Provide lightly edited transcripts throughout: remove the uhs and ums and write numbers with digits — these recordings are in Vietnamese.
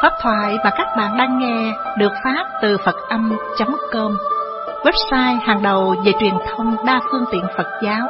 Pháp thoại mà các bạn đang nghe được phát từ Phật-âm.com, website hàng đầu về truyền thông đa phương tiện Phật giáo.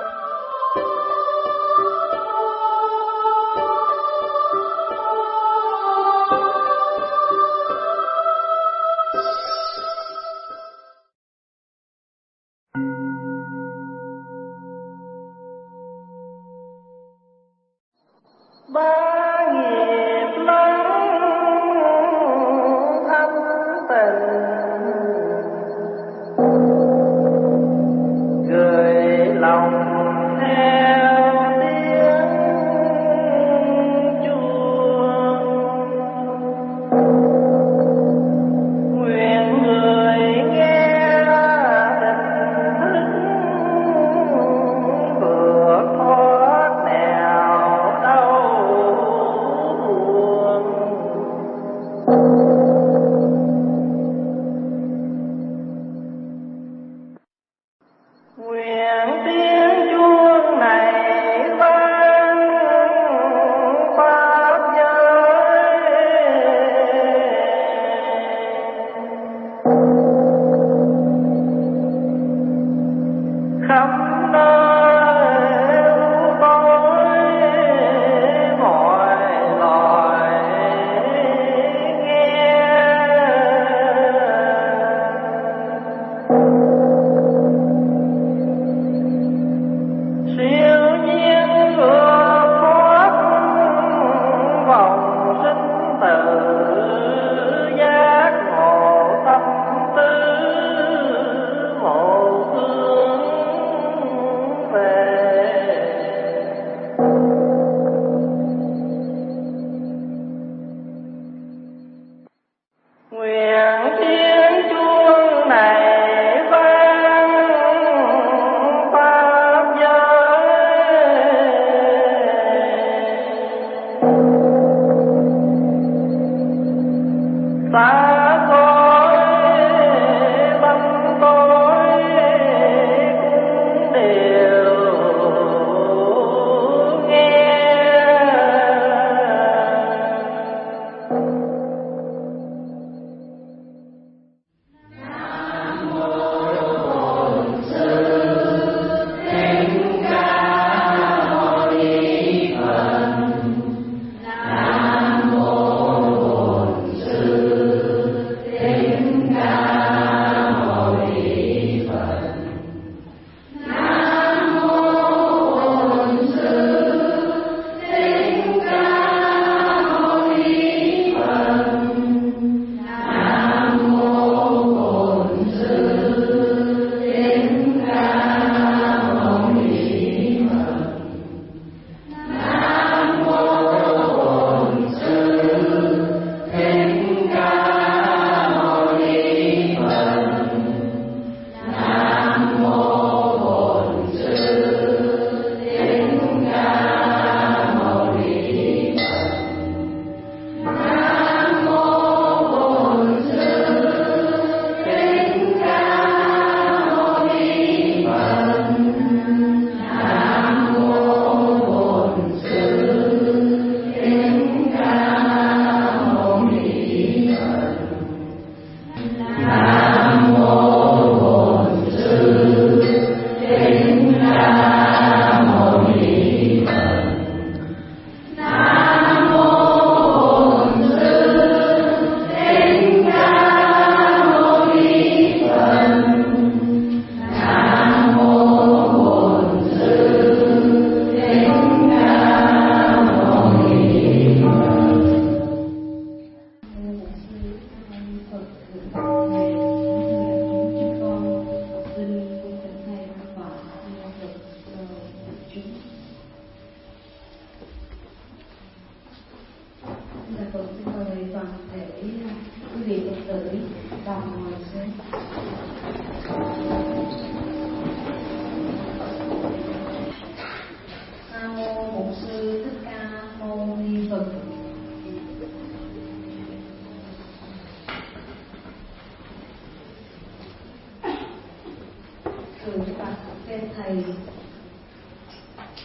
Thầy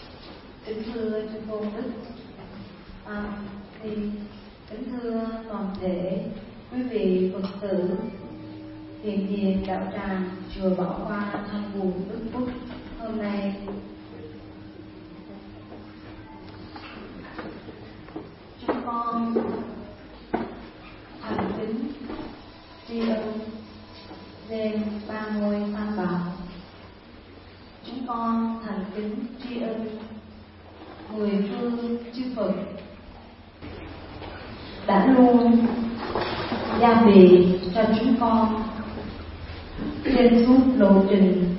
kính thưa chư tôn đức, thì kính thưa toàn để quý vị Phật tử hiện diện đạo tràng chùa Bảo Hoa Thanh Buồn Đức Phúc hôm nay. Chúng con thành kính tri ân đêm 30 Tam Bảo. Chúng con thành kính tri ân 10 phương chư Phật đã luôn gia bị cho chúng con trên suốt lộ trình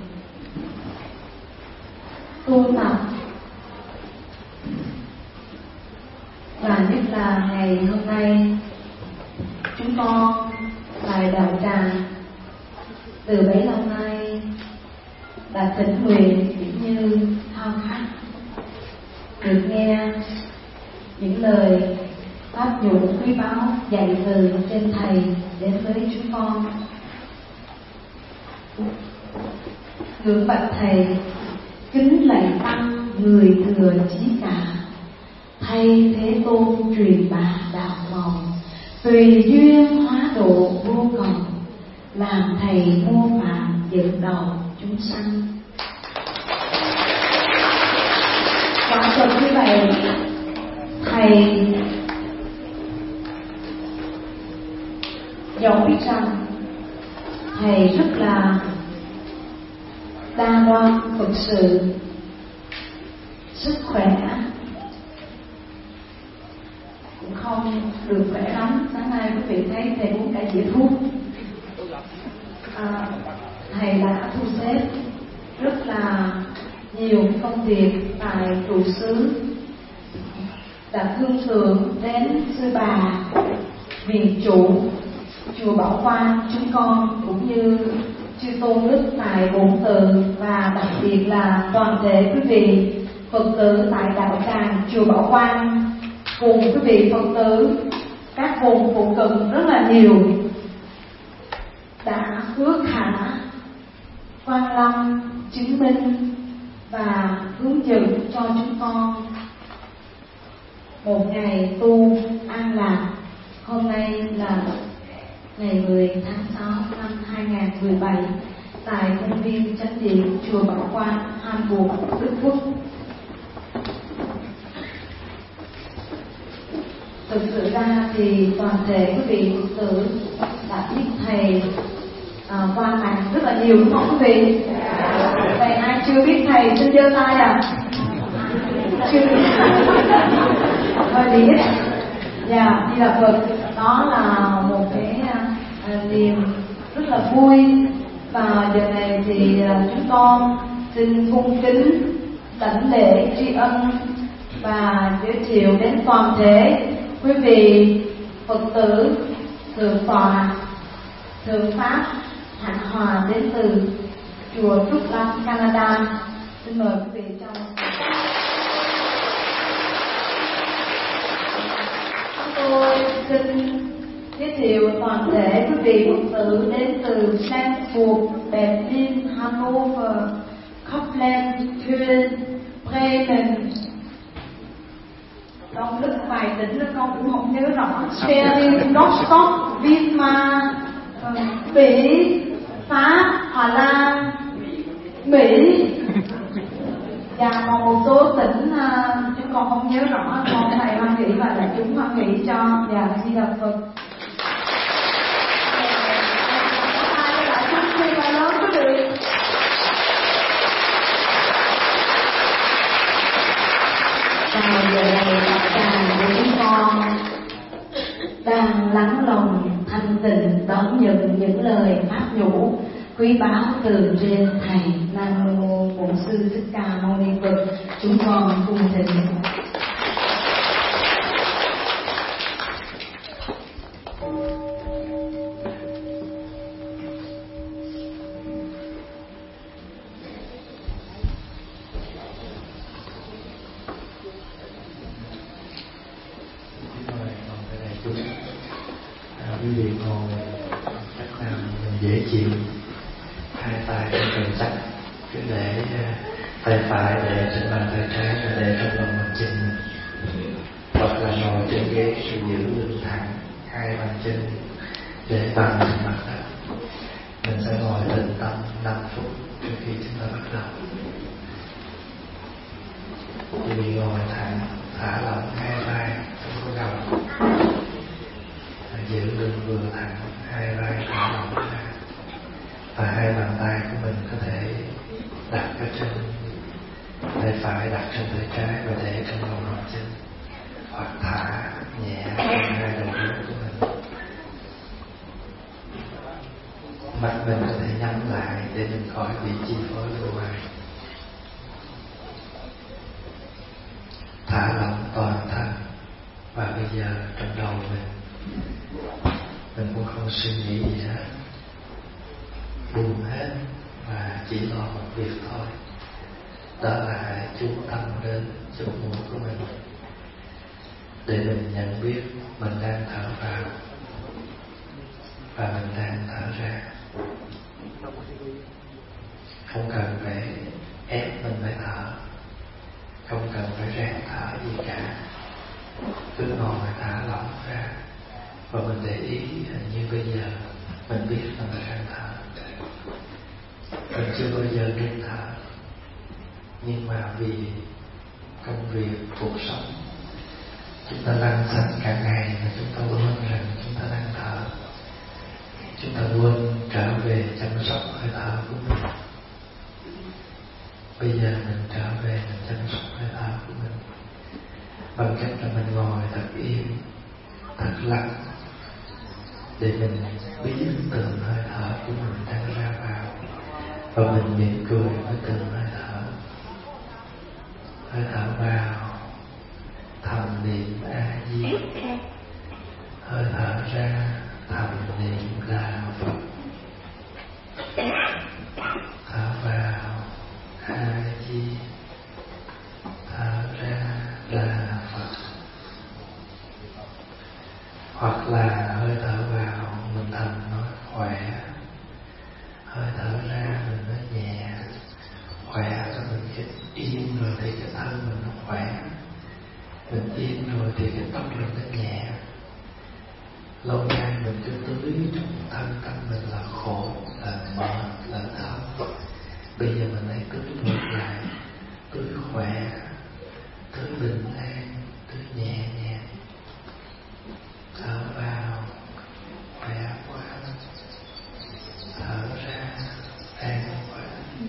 tu tập, và nhất là ngày hôm nay chúng con tại đạo tràng từ bấy lâu nay đã thỉnh nguyện cũng như khao khát được nghe những lời pháp dụ quý báu dạy từ trên thầy đến với chúng con. Ngưỡng bạch thầy, kính lạy tăng người thừa chí cả, thay thế tôn truyền bá đạo màu, tùy duyên hóa độ vô cùng, làm thầy mô phạm dẫn đầu chúng sanh. Quả thật như vậy, thầy dẫu biết rằng thầy rất là đa đoan Phật sự, sức khỏe cũng không được khỏe lắm. Sáng nay quý vị thấy thầy uống cả dĩa thuốc. Thầy đã thu xếp rất là nhiều công việc tại trụ xứ, đã thương thượng đến sư bà, viện chủ chùa Bảo Hoa chúng con, cũng như chư tôn đức tại Bổn Tự, và đặc biệt là toàn thể quý vị Phật tử tại đạo tràng chùa Bảo Hoa cùng quý vị Phật tử các vùng phụ cận rất là nhiều đã hứa khả quan lâm chứng minh và hướng dẫn cho chúng con một ngày tu an lạc. Hôm nay là ngày 10 tháng 6 năm 2017 tại công viên Chánh Điện chùa Bảo Hoa Thanh Buồn Đức Phúc. Thực sự ra thì toàn thể quý vị Phật tử đã biết thầy qua mạng rất là nhiều, đúng không quý vị? Vậy ai chưa biết thầy xin giơ tay à? Chưa biết. Hơi biết. Dạ, Di Đà Phật, đó là một cái niềm rất là vui. Và giờ này thì chúng con xin cung kính đảnh lễ tri ân và giới thiệu đến toàn thể quý vị Phật tử thượng tọa thượng pháp Hạnh Hòa đến từ chùa Trúc Lâm, Canada. Xin mời quý vị trong. Tôi xin giới thiệu toàn thể quý vị Phật tử đến từ Frankfurt, Berlin, Hannover, Koblenz, Köln, Bremen. Trong đức vài tỉnh đó con cũng không nhớ rõ. Schwerin, Rostock, Weimar, Bỉ, Pháp, Hà Lan, Mỹ. Và còn một số tỉnh chúng con không nhớ rõ. Con thầy hoan hỷ và đại chúng hoan hỷ cho. Và Di Đà Phật. Lớn quý vị. Và giờ này đạo tràng của chúng con đang lắng lòng thanh tịnh đón nhận những lời pháp nhũ quý báu từ trên thầy. Nam mô Bổn Sư Thích Ca Mâu Ni Phật. Chúng con cung thỉnh. Quý vị ngồi cách nào dễ chịu, hai tay trong cầm sách, cứ để tay phải để trên bàn tay trái và để trong lòng bàn chân mình, hoặc là ngồi trên ghế thì giữ lưng thẳng, hai hai bàn chân để bằng trên mặt đất. Mình sẽ ngồi tĩnh tâm 5 phút trước khi chúng ta bắt đầu. Quý vị ngồi thẳng, thả lỏng hai vai trong cái đầu, giữ lưng vừa thẳng, hai vai thả lỏng ra, và hai bàn tay của mình có thể đặt ở trên tay phải, đặt trên tay trái và để trong lòng bàn chân, hoặc thả nhẹ trên hai đầu gối của mình. Mắt mình có thể nhắm lại để mình khỏi bị chi phối bên ngoài. Thả lỏng toàn thân. Và bây giờ trong đầu mình cũng không suy nghĩ gì hết, buông hết và chỉ lo một việc thôi, đó là hãy chú tâm đến chỗ mũi của mình để mình nhận biết mình đang thở vào và mình đang thở ra. Không cần phải ép mình phải thở, không cần phải ráng thở gì cả, cứ ngồi thả lỏng ra và mình để ý như bây giờ mình biết là mình đang thở. Mình chưa bao giờ ngưng thở, nhưng mà vì công việc, cuộc sống, chúng ta lăn xăng cả ngày mà chúng ta quên rằng chúng ta đang thở. Chúng ta quên trở về chăm sóc hơi thở của mình. Bây giờ mình trở về mình chăm sóc hơi thở của mình bằng cách là mình ngồi thật im, thật lặng, để mình biết từng hơi thở của mình đang ra vào, và mình mỉm cười với từng hơi thở. Hơi thở vào thầm niệm A Di, hơi thở ra thầm niệm là Phật. Thở vào A Di, thở ra là Phật. Hoặc là hơi thở vào mình thầm nói khỏe, hơi thở ra mình nói nhẹ. Khỏe cho mình cái yên rồi thì cái thân mình nó khỏe, mình yên rồi thì cái tóc mình nó nhẹ. Lâu nay mình cứ tưới trong thân tâm mình là khổ, là mệt, là đau. Bây giờ mình hãy tưới ngược lại, tưới khỏe, tưới bình an, tưới nhẹ nhàng. Thở vào khỏe quá, thở ra an quá.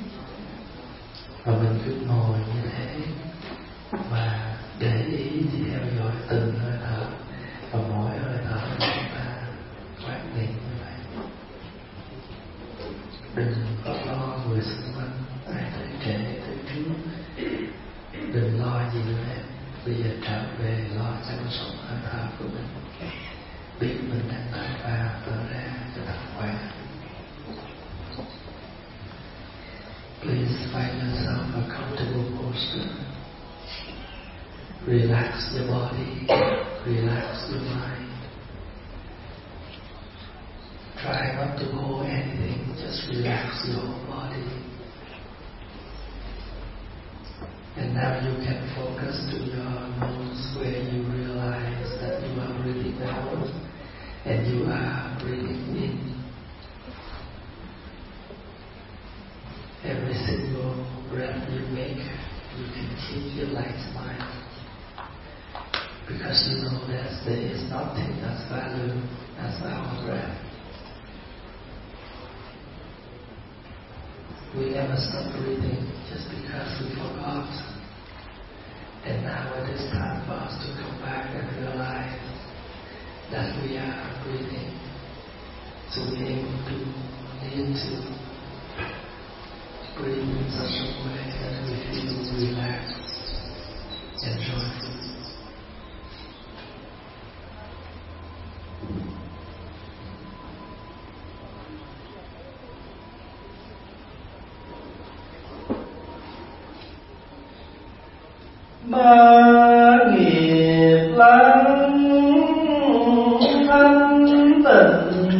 Và mình cứ ngồi như thế và để ý theo dõi từng hơi thở, và mỗi hơi thở chúng ta quán niệm như vậy. Đừng có lo người xung quanh ai tới trễ tới trước, đừng lo gì nữa hết. Bây giờ trở về lo chăm sóc hơi thở của mình, biết mình đang thở vào thở ra cho thật khỏe. Please find yourself a comfortable posture. Relax your body, relax your mind. Try not to hold anything, just relax your whole body. And now you can focus to your nose, where you realize that you are breathing out and you are breathing in. Every single breath you make, you can keep your light smile, because you know that there is nothing as valuable as our breath. We never stop breathing just because we forgot. And now it is time for us to come back and realize that we are breathing. So we are able to need to breathe in such a way that we feel relaxed and joyful. Ba nghiệp lắng thanh tịnh,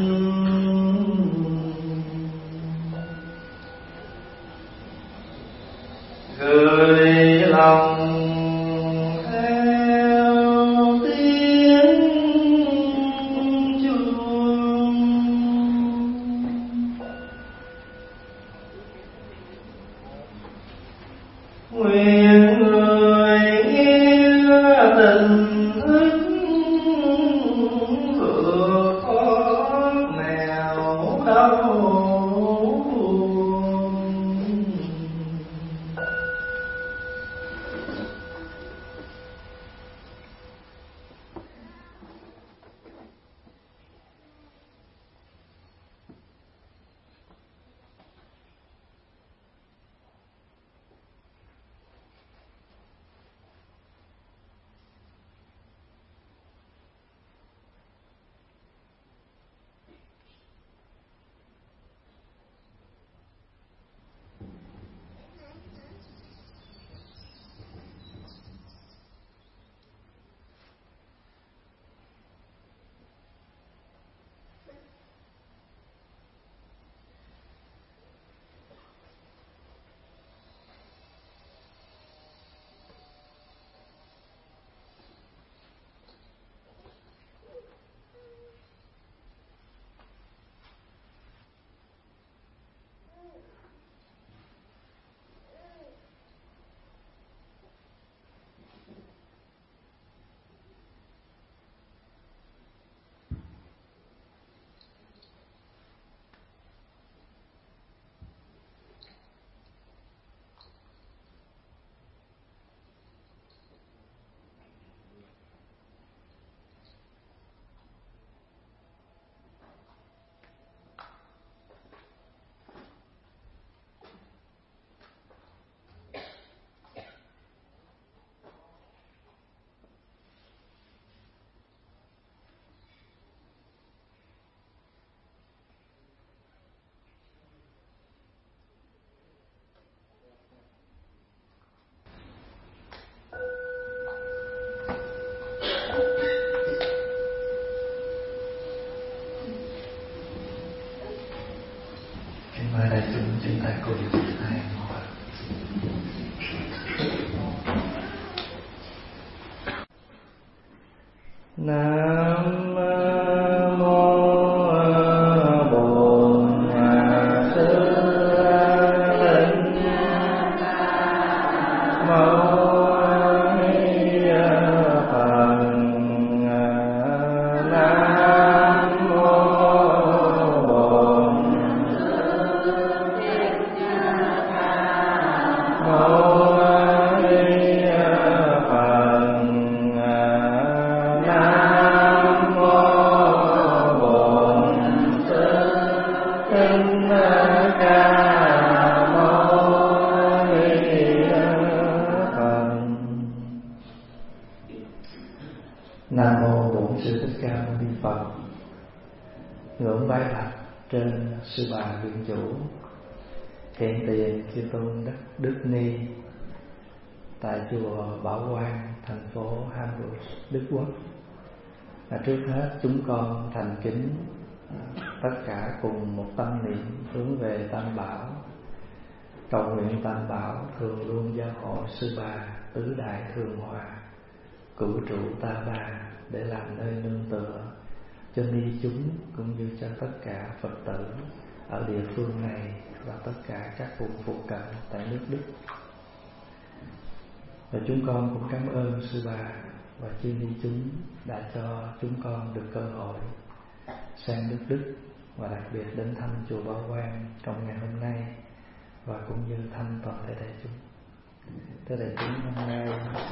gửi lòng theo tiếng Nam mô Bổn Sư Thích Mâu Ni Phật. Nam mô Bổn ngưỡng bái bạch trên sư bà viện chủ, hiện tiền chư tôn Đức Ni tại chùa Bảo Quang, thành phố Hamburg, Đức Quốc. Trước hết chúng con thành kính tất cả cùng một tâm niệm hướng về Tam Bảo, cầu nguyện Tam Bảo thường luôn gia hộ sư bà tứ đại thường hòa, cửu trụ ta bà để làm nơi nương tựa cho ni chúng cũng như cho tất cả Phật tử ở địa phương này và tất cả các vùng phụ cận tại nước Đức. Và chúng con cũng cảm ơn sư bà và chư ni chúng đã cho chúng con được cơ hội sang nước Đức và đặc biệt đến thăm chùa Bảo Quang trong ngày hôm nay và cũng như thăm toàn thể đại chúng. Thưa đại chúng, hôm nay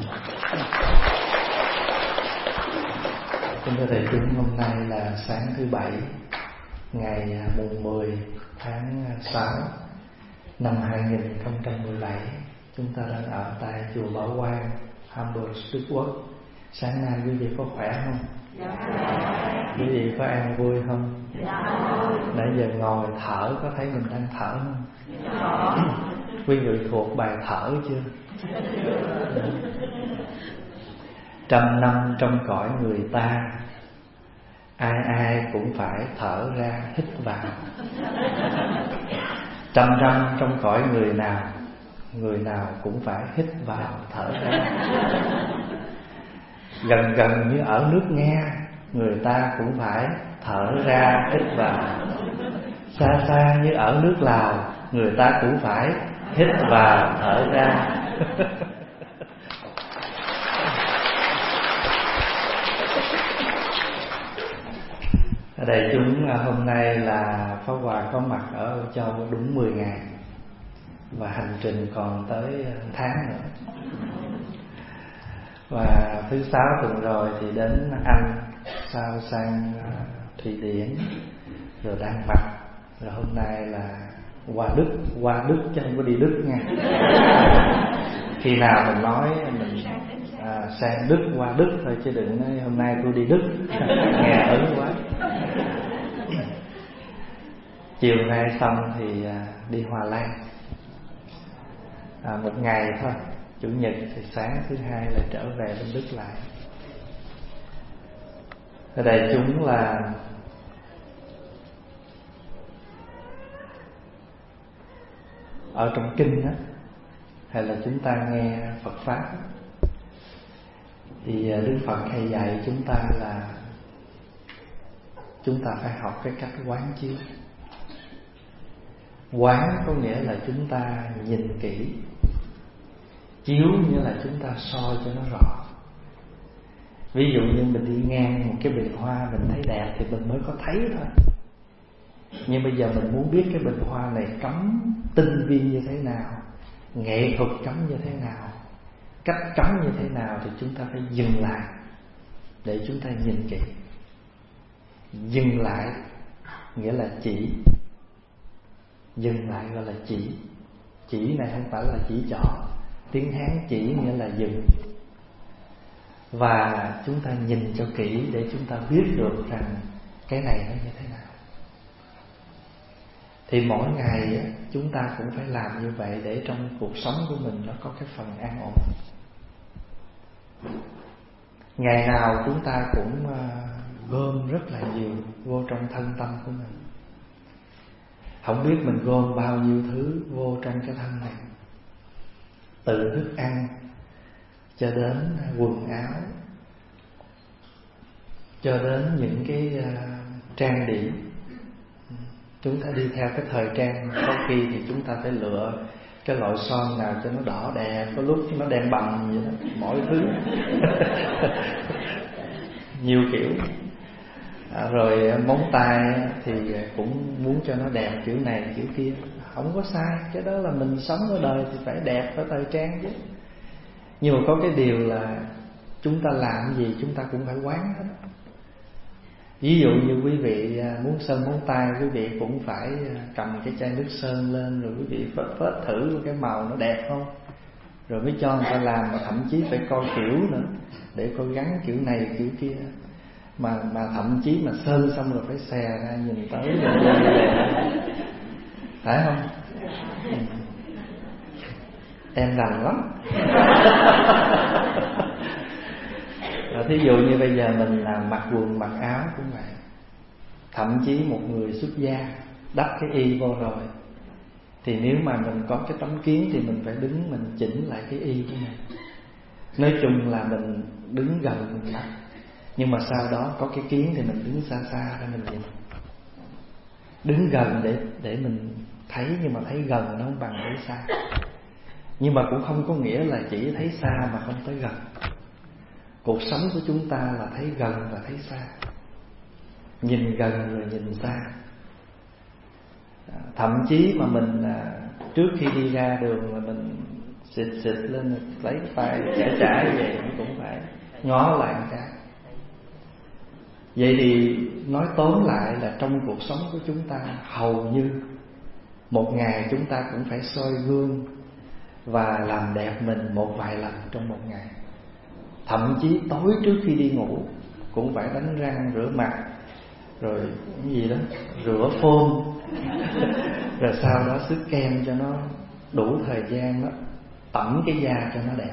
thưa đại chúng, hôm nay là sáng thứ Bảy, ngày mùng 10 tháng 6 năm 2017. Chúng ta đang ở tại chùa Bảo Quang, Hamburg, Đức Quốc. Sáng nay quý vị có khỏe không? Dạ. Quý vị có an vui không? Dạ. Nãy giờ ngồi thở có thấy mình đang thở không? Dạ. Quý vị thuộc bài thở chưa? Trăm năm trong cõi người ta, ai ai cũng phải thở ra hít vào. Trăm năm trong cõi người nào cũng phải hít vào thở ra. Gần gần như ở nước Nga, người ta cũng phải thở ra hít vào. Xa xa như ở nước Lào, người ta cũng phải hít vào thở ra. Ở đây chúng hôm nay là Pháp Hòa có mặt ở Âu Châu đúng 10 ngày và hành trình còn tới tháng nữa. Và thứ 6 tuần rồi thì đến Anh, sau sang Thụy Điển, rồi Đan Mạch, rồi hôm nay là qua Đức chứ không có đi Đức nha. Khi nào mình nói mình sang Đức, qua Đức thôi chứ đừng nói hôm nay tôi đi Đức. Nghe ớn quá. Chiều nay xong thì đi Hòa Lan, một ngày thôi. Chủ nhật thì sáng thứ Hai là trở về bên Đức lại. Ở đây chúng là ở trong kinh đó, hay là chúng ta nghe Phật pháp thì Đức Phật hay dạy chúng ta là chúng ta phải học cái cách quán chiếu. Quán có nghĩa là chúng ta nhìn kỹ, chiếu nghĩa là chúng ta soi cho nó rõ. Ví dụ như mình đi ngang một cái bình hoa mình thấy đẹp thì mình mới có thấy thôi. Nhưng bây giờ mình muốn biết cái bình hoa này cắm tinh vi như thế nào, nghệ thuật cắm như thế nào, cách cắm như thế nào, thì chúng ta phải dừng lại để chúng ta nhìn kỹ. Dừng lại nghĩa là chỉ. Dừng lại gọi là chỉ. Chỉ này không phải là chỉ trỏ. Tiếng Hán chỉ nghĩa là dừng. Và chúng ta nhìn cho kỹ để chúng ta biết được rằng cái này nó như thế nào. Thì mỗi ngày chúng ta cũng phải làm như vậy để trong cuộc sống của mình nó có cái phần an ổn. Ngày nào chúng ta cũng gom rất là nhiều vô trong thân tâm của mình. Không biết mình gom bao nhiêu thứ vô trong cái thân này, từ thức ăn cho đến quần áo, cho đến những cái trang điểm. Chúng ta đi theo cái thời trang, có khi thì chúng ta phải lựa cái loại son nào cho nó đỏ đẹp, có lúc nó đen bầm vậy đó, mọi thứ nhiều kiểu. Rồi móng tay thì cũng muốn cho nó đẹp kiểu này kiểu kia, không có sai, cái đó là mình sống ở đời thì phải đẹp, phải thời trang chứ. Nhưng mà có cái điều là chúng ta làm gì chúng ta cũng phải quán hết. Ví dụ như quý vị muốn sơn móng tay, quý vị cũng phải cầm cái chai nước sơn lên, rồi quý vị phết thử cái màu nó đẹp không, rồi mới cho người ta làm. Mà thậm chí phải coi kiểu nữa, để coi gắn kiểu này kiểu kia. Mà thậm chí mà sơn xong rồi phải xè ra nhìn tới rồi phải không? Em rành lắm. Thí dụ như bây giờ mình mặc quần mặc áo cũng vậy. Thậm chí một người xuất gia đắp cái y vô rồi, thì nếu mà mình có cái tấm kiến thì mình phải đứng mình chỉnh lại cái y của mình. Nói chung là mình đứng gần mình mặc, nhưng mà sau đó có cái kiến thì mình đứng xa xa ra mình nhìn. Đứng gần để mình thấy, nhưng mà thấy gần nó không bằng thấy xa. Nhưng mà cũng không có nghĩa là chỉ thấy xa mà không tới gần. Cuộc sống của chúng ta là thấy gần và thấy xa, nhìn gần rồi nhìn xa. Thậm chí mà mình trước khi đi ra đường mà mình xịt lên, lấy tay chả về cũng phải ngó lại một cái. Vậy thì nói tóm lại là trong cuộc sống của chúng ta, hầu như một ngày chúng ta cũng phải soi gương và làm đẹp mình một vài lần trong một ngày. Thậm chí tối trước khi đi ngủ cũng phải đánh răng rửa mặt, rồi cái gì đó rửa phôn rồi sau đó xức kem cho nó đủ thời gian đó, tẩm cái da cho nó đẹp.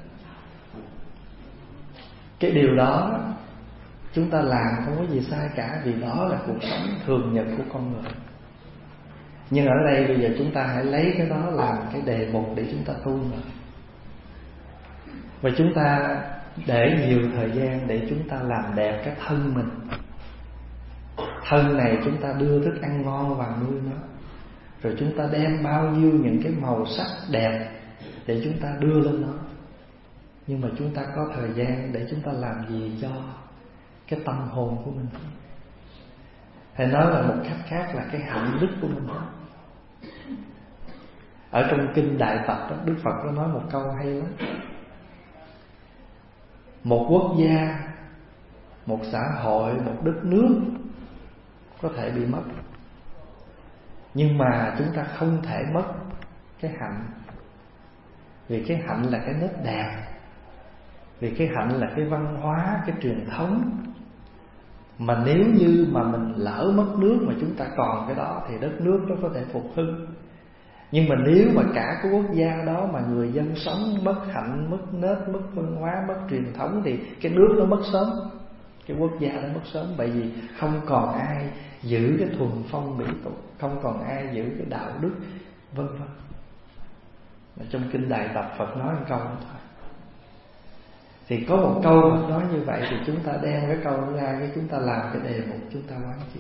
Cái điều đó chúng ta làm không có gì sai cả, vì đó là cuộc sống thường nhật của con người. Nhưng ở đây bây giờ chúng ta hãy lấy cái đó làm cái đề mục để chúng ta tu nữa. Và chúng ta để nhiều thời gian để chúng ta làm đẹp cái thân mình. Thân này chúng ta đưa thức ăn ngon vào nuôi nó, rồi chúng ta đem bao nhiêu những cái màu sắc đẹp để chúng ta đưa lên nó. Nhưng mà chúng ta có thời gian để chúng ta làm gì cho cái tâm hồn của mình? Hay nói là một cách khác là cái hạnh đức của mình. Ở trong kinh Đại Tập đó, Đức Phật có nói một câu hay lắm. Một quốc gia, một xã hội, một đất nước có thể bị mất, nhưng mà chúng ta không thể mất cái hạnh. Vì cái hạnh là cái nét đẹp, vì cái hạnh là cái văn hóa, cái truyền thống. Mà nếu như mà mình lỡ mất nước mà chúng ta còn cái đó thì đất nước nó có thể phục hưng. Nhưng mà nếu mà cả cái quốc gia đó mà người dân sống mất hạnh, mất nết, mất văn hóa, mất truyền thống thì cái nước nó mất sớm, cái quốc gia nó mất sớm. Bởi vì không còn ai giữ cái thuần phong mỹ tục, không còn ai giữ cái đạo đức, vân vân. Trong kinh Đại Tập Phật nói một câu đó thôi. Thì có một câu Phật nói như vậy thì chúng ta đem cái câu đó ra, cái chúng ta làm cái đề mục, chúng ta quán chiếu.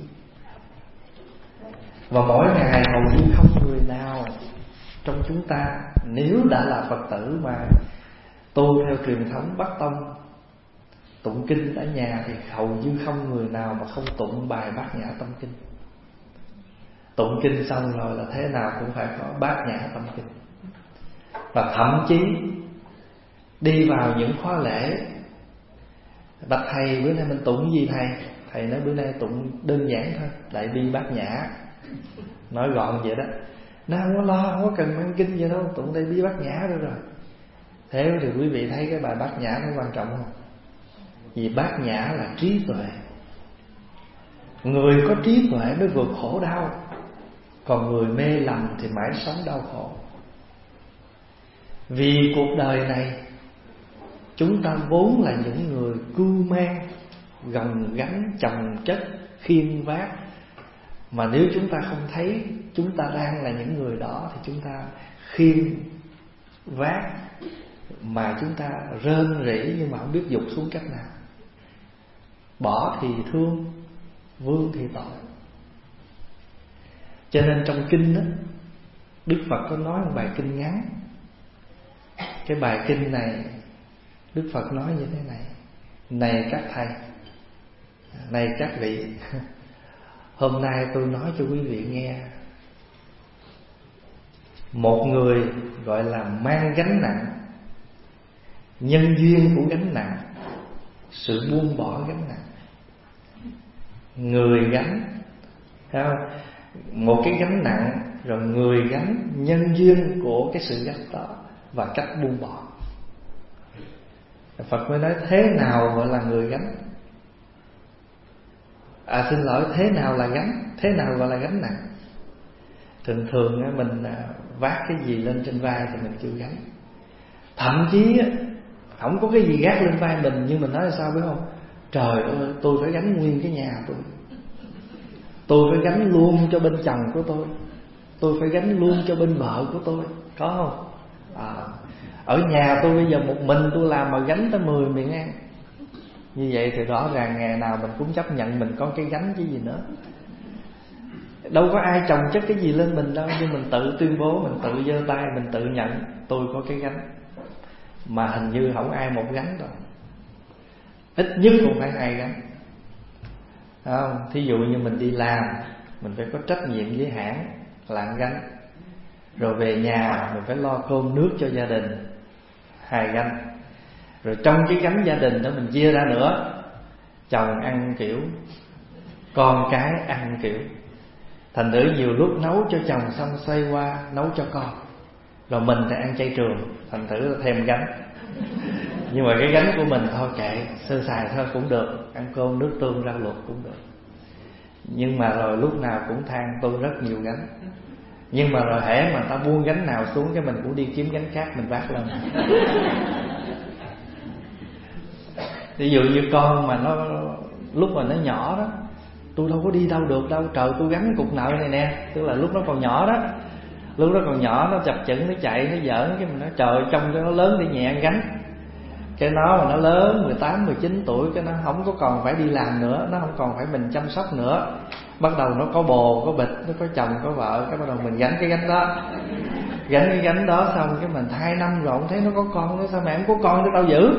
Và mỗi ngày hầu như không người nào trong chúng ta, nếu đã là Phật tử mà tu theo truyền thống Bắc Tông, tụng kinh ở nhà thì hầu như không người nào mà không tụng bài Bát Nhã Tâm Kinh. Tụng kinh xong rồi là thế nào cũng phải có Bát Nhã Tâm Kinh. Và thậm chí đi vào những khóa lễ, bạch thầy bữa nay mình tụng gì thầy? Thầy nói bữa nay tụng đơn giản thôi, Đại Bi Bát Nhã. Nói gọn vậy đó. Nó không có lo, không có cần mang kinh gì đâu, tụng Đại Bi Bát Nhã được rồi. Thế thì quý vị thấy cái bài Bát Nhã nó quan trọng không? Vì Bát Nhã là trí tuệ. Người có trí tuệ mới vượt khổ đau, còn người mê lầm thì mãi sống đau khổ. Vì cuộc đời này chúng ta vốn là những người cưu mang, gồng gánh, chồng chất, khiêng vác. Mà nếu chúng ta không thấy chúng ta đang là những người đó thì chúng ta khiêng vác mà chúng ta rên rỉ nhưng mà không biết dục xuống cách nào. bỏ thì thương, vương thì tội. Cho nên trong kinh đó, Đức Phật có nói một bài kinh ngắn. Cái bài kinh này Đức Phật nói như thế này: này các thầy, này các vị, hôm nay tôi nói cho quý vị nghe. Một người gọi là mang gánh nặng, nhân duyên của gánh nặng, sự buông bỏ gánh nặng. Người gánh, thấy không? Một cái gánh nặng, rồi người gánh, nhân duyên của cái sự gánh đó và cách buông bỏ. Phật mới nói thế nào gọi là người gánh. Xin lỗi, thế nào là gánh? Thế nào gọi là gánh nặng? Thường thường mình vác cái gì lên trên vai thì mình kêu gánh. Thậm chí không có cái gì gác lên vai mình, nhưng mình nói là sao biết không? Trời ơi, tôi phải gánh nguyên cái nhà tôi phải gánh luôn cho bên chồng của tôi phải gánh luôn cho bên vợ của tôi, có không? Ở nhà tôi bây giờ một mình tôi làm mà gánh tới 10 miệng ăn. Như vậy thì rõ ràng ngày nào mình cũng chấp nhận mình có cái gánh chứ gì nữa. Đâu có ai chồng chất cái gì lên mình đâu, nhưng mình tự tuyên bố, mình tự giơ tay, mình tự nhận tôi có cái gánh. Mà hình như không ai một gánh đâu, ít nhất cũng phải 2 gánh. Thí dụ như mình đi làm, mình phải có trách nhiệm với hãng là gánh. Rồi về nhà mình phải lo cơm nước cho gia đình, 2 gánh. Rồi trong cái gánh gia đình đó mình chia ra nữa, chồng ăn kiểu, con cái ăn kiểu. Thành thử nhiều lúc nấu cho chồng xong xoay qua nấu cho con, rồi mình thì ăn chay trường, thành thử là thêm gánh. Nhưng mà cái gánh của mình thôi kệ, sơ sài thôi cũng được, ăn cơm nước tương rau luộc cũng được. Nhưng mà rồi lúc nào cũng than tôi rất nhiều gánh. Nhưng mà rồi hễ mà ta buông gánh nào xuống, cái mình cũng đi kiếm gánh khác mình vác lên. Ví dụ như con mà nó lúc mà nó nhỏ đó, tôi đâu có đi đâu được đâu, trời tôi gánh cục nợ này nè. Tức là lúc nó còn nhỏ đó, lúc nó còn nhỏ nó chập chững, nó chạy, nó giỡn, cái mình nói trời trông cho nó lớn đi nhẹ gánh. Cái nó mà nó lớn 18, 19 tuổi, cái nó không có còn phải đi làm nữa, nó không còn phải mình chăm sóc nữa. Bắt đầu nó có bồ, có bịch, nó có chồng, có vợ, cái bắt đầu mình gánh cái gánh đó. Gánh cái gánh đó xong cái mình 2 năm rồi không thấy nó có con nữa, sao mẹ không có con cho tao giữ?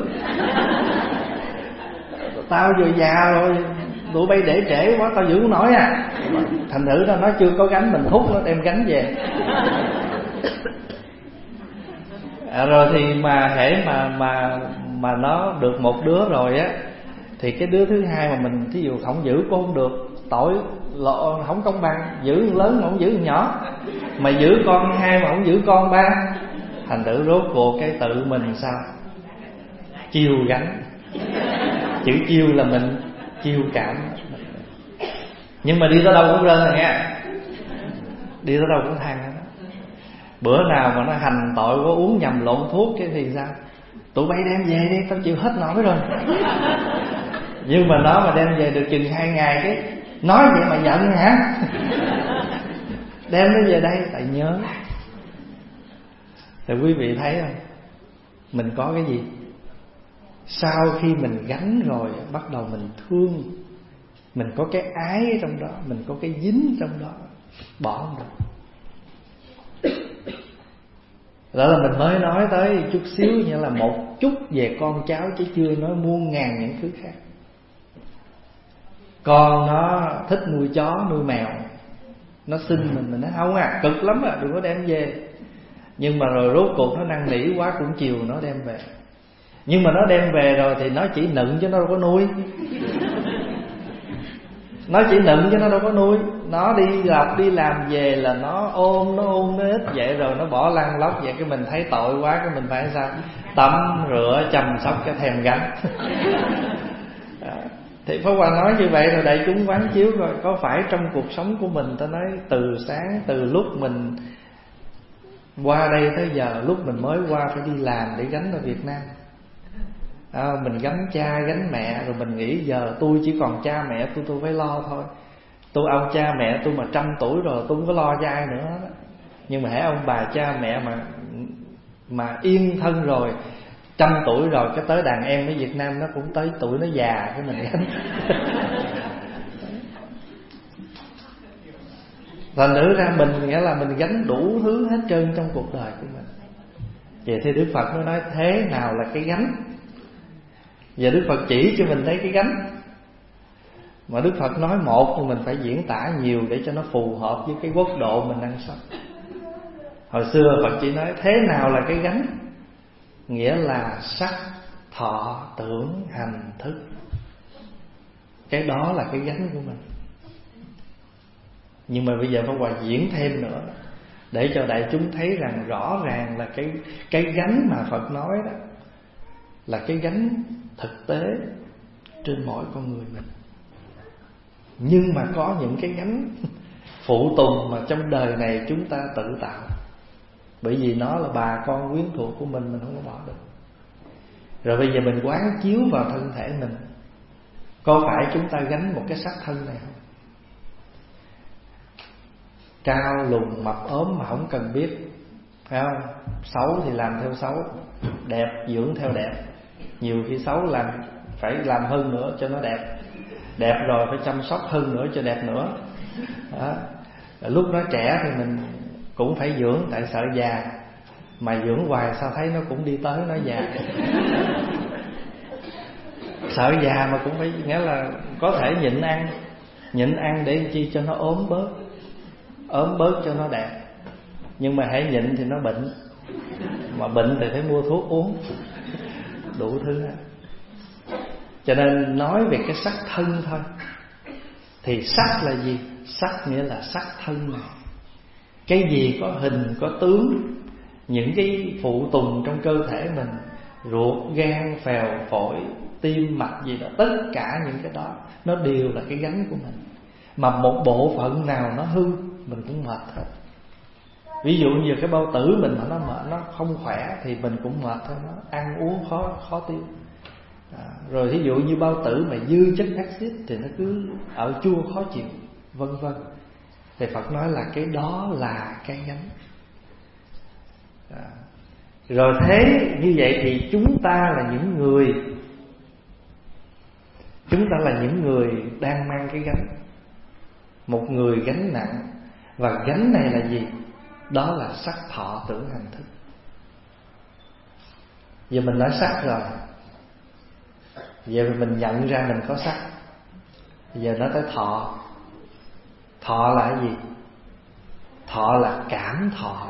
Tao vừa già rồi, tụi bay để trễ quá, tao giữ không nổi à. Thành thử ra nó chưa có gánh, mình hút nó đem gánh về. Rồi thì mà hễ mà nó được một đứa rồi á, thì cái đứa thứ hai mà mình thí dụ không giữ cũng không được, tội lộ không công bằng. Giữ lớn mà không giữ nhỏ, mà giữ con 2 mà không giữ con 3. Thành thử rốt cuộc cái tự mình sao chiêu gánh. Chữ chiêu là mình chiêu cảm. Nhưng mà đi tới đâu cũng rên rồi nghe, đi tới đâu cũng than đó. Bữa nào mà nó hành tội có uống nhầm lộn thuốc cái thì sao? Tụi bay đem về đi, tao chịu hết nổi rồi. Nhưng mà nó mà đem về được chừng 2 ngày cái nói vậy mà giận hả? Đem nó về đây tại nhớ. Thì quý vị thấy không, mình có cái gì sau khi mình gánh rồi bắt đầu mình thương, mình có cái ái ở trong đó, mình có cái dính trong đó, bỏ không được. Đó là mình mới nói tới chút xíu như là một chút về con cháu, chứ chưa nói muôn ngàn những thứ khác. Con nó thích nuôi chó, nuôi mèo, nó xin mình nói không à, cực lắm à, đừng có đem về. Nhưng mà rồi rốt cuộc nó năn nỉ quá cũng chiều nó đem về. Nhưng mà nó đem về rồi thì nó chỉ nựng chứ nó đâu có nuôi. Nó chỉ nựng chứ nó đâu có nuôi. Nó đi làm về là nó ôm nó ít vậy rồi nó bỏ lăn lóc vậy, cái mình thấy tội quá, cái mình phải sao? Tắm rửa chăm sóc cái thèm gánh. Thì Pháp Hòa nói như vậy rồi đại chúng quán chiếu rồi, có phải trong cuộc sống của mình ta nói từ sáng, từ lúc mình qua đây tới giờ, lúc mình mới qua phải đi làm để gánh ở Việt Nam, mình gánh cha gánh mẹ, rồi mình nghĩ giờ tôi chỉ còn cha mẹ tôi phải lo thôi. Tôi ông cha mẹ tôi mà 100 tuổi rồi tôi không có lo cho ai nữa đó. Nhưng mà hễ ông bà cha mẹ mà yên thân rồi 100 tuổi rồi cái tới đàn em ở Việt Nam nó cũng tới tuổi nó già cái mình gánh. Thành thử ra mình nghĩa là mình gánh đủ thứ hết trơn trong cuộc đời của mình. Vậy thì Đức Phật mới nói thế nào là cái gánh. Và Đức Phật chỉ cho mình thấy cái gánh. Mà Đức Phật nói một thì mình phải diễn tả nhiều để cho nó phù hợp với cái quốc độ mình đang sống. Hồi xưa Phật chỉ nói thế nào là cái gánh, nghĩa là sắc, thọ, tưởng, hành, thức. Cái đó là cái gánh của mình. Nhưng mà bây giờ Pháp Hòa diễn thêm nữa để cho đại chúng thấy rằng rõ ràng là cái gánh mà Phật nói đó là cái gánh thực tế trên mỗi con người mình. Nhưng mà có những cái gánh phụ tùng mà trong đời này chúng ta tự tạo. Bởi vì nó là bà con quyến thuộc của mình không có bỏ được. Rồi bây giờ mình quán chiếu vào thân thể mình, có phải chúng ta gánh một cái xác thân này không? Cao, lùn, mập, ốm mà không cần biết, phải không? Xấu thì làm theo xấu, đẹp dưỡng theo đẹp. Nhiều khi xấu phải làm hơn nữa cho nó đẹp. Đẹp rồi phải chăm sóc hơn nữa cho đẹp nữa đó. Lúc nó trẻ thì mình cũng phải dưỡng, tại sợ già. Mà dưỡng hoài sao thấy nó cũng đi tới nó già. Sợ già mà cũng phải, nghĩa là có thể nhịn ăn để chi cho nó ốm bớt cho nó đẹp. Nhưng mà hãy nhịn thì nó bệnh. Mà bệnh thì phải mua thuốc uống. Đủ thứ hết. Cho nên nói về cái sắc thân thôi. Thì sắc là gì? Sắc nghĩa là sắc thân này. Cái gì có hình, có tướng, những cái phụ tùng trong cơ thể mình, ruột, gan, phèo, phổi, tim, mạch gì đó, tất cả những cái đó nó đều là cái gánh của mình. Mà một bộ phận nào nó hư mình cũng mệt hết. Ví dụ như cái bao tử mình mà nó mệt, nó không khỏe thì mình cũng mệt thôi, nó ăn uống khó tiêu. Rồi ví dụ như bao tử mà dư chất axit thì nó cứ ở chua khó chịu, vân vân. Thì Phật nói là cái đó là cái gánh. Rồi thế như vậy thì chúng ta là những người đang mang cái gánh. Một người gánh nặng. Và gánh này là gì? Đó là sắc, thọ, tưởng, hành, thức. Giờ mình nói sắc rồi, giờ mình nhận ra mình có sắc. Giờ nói tới thọ. Thọ là cái gì? Thọ là cảm thọ.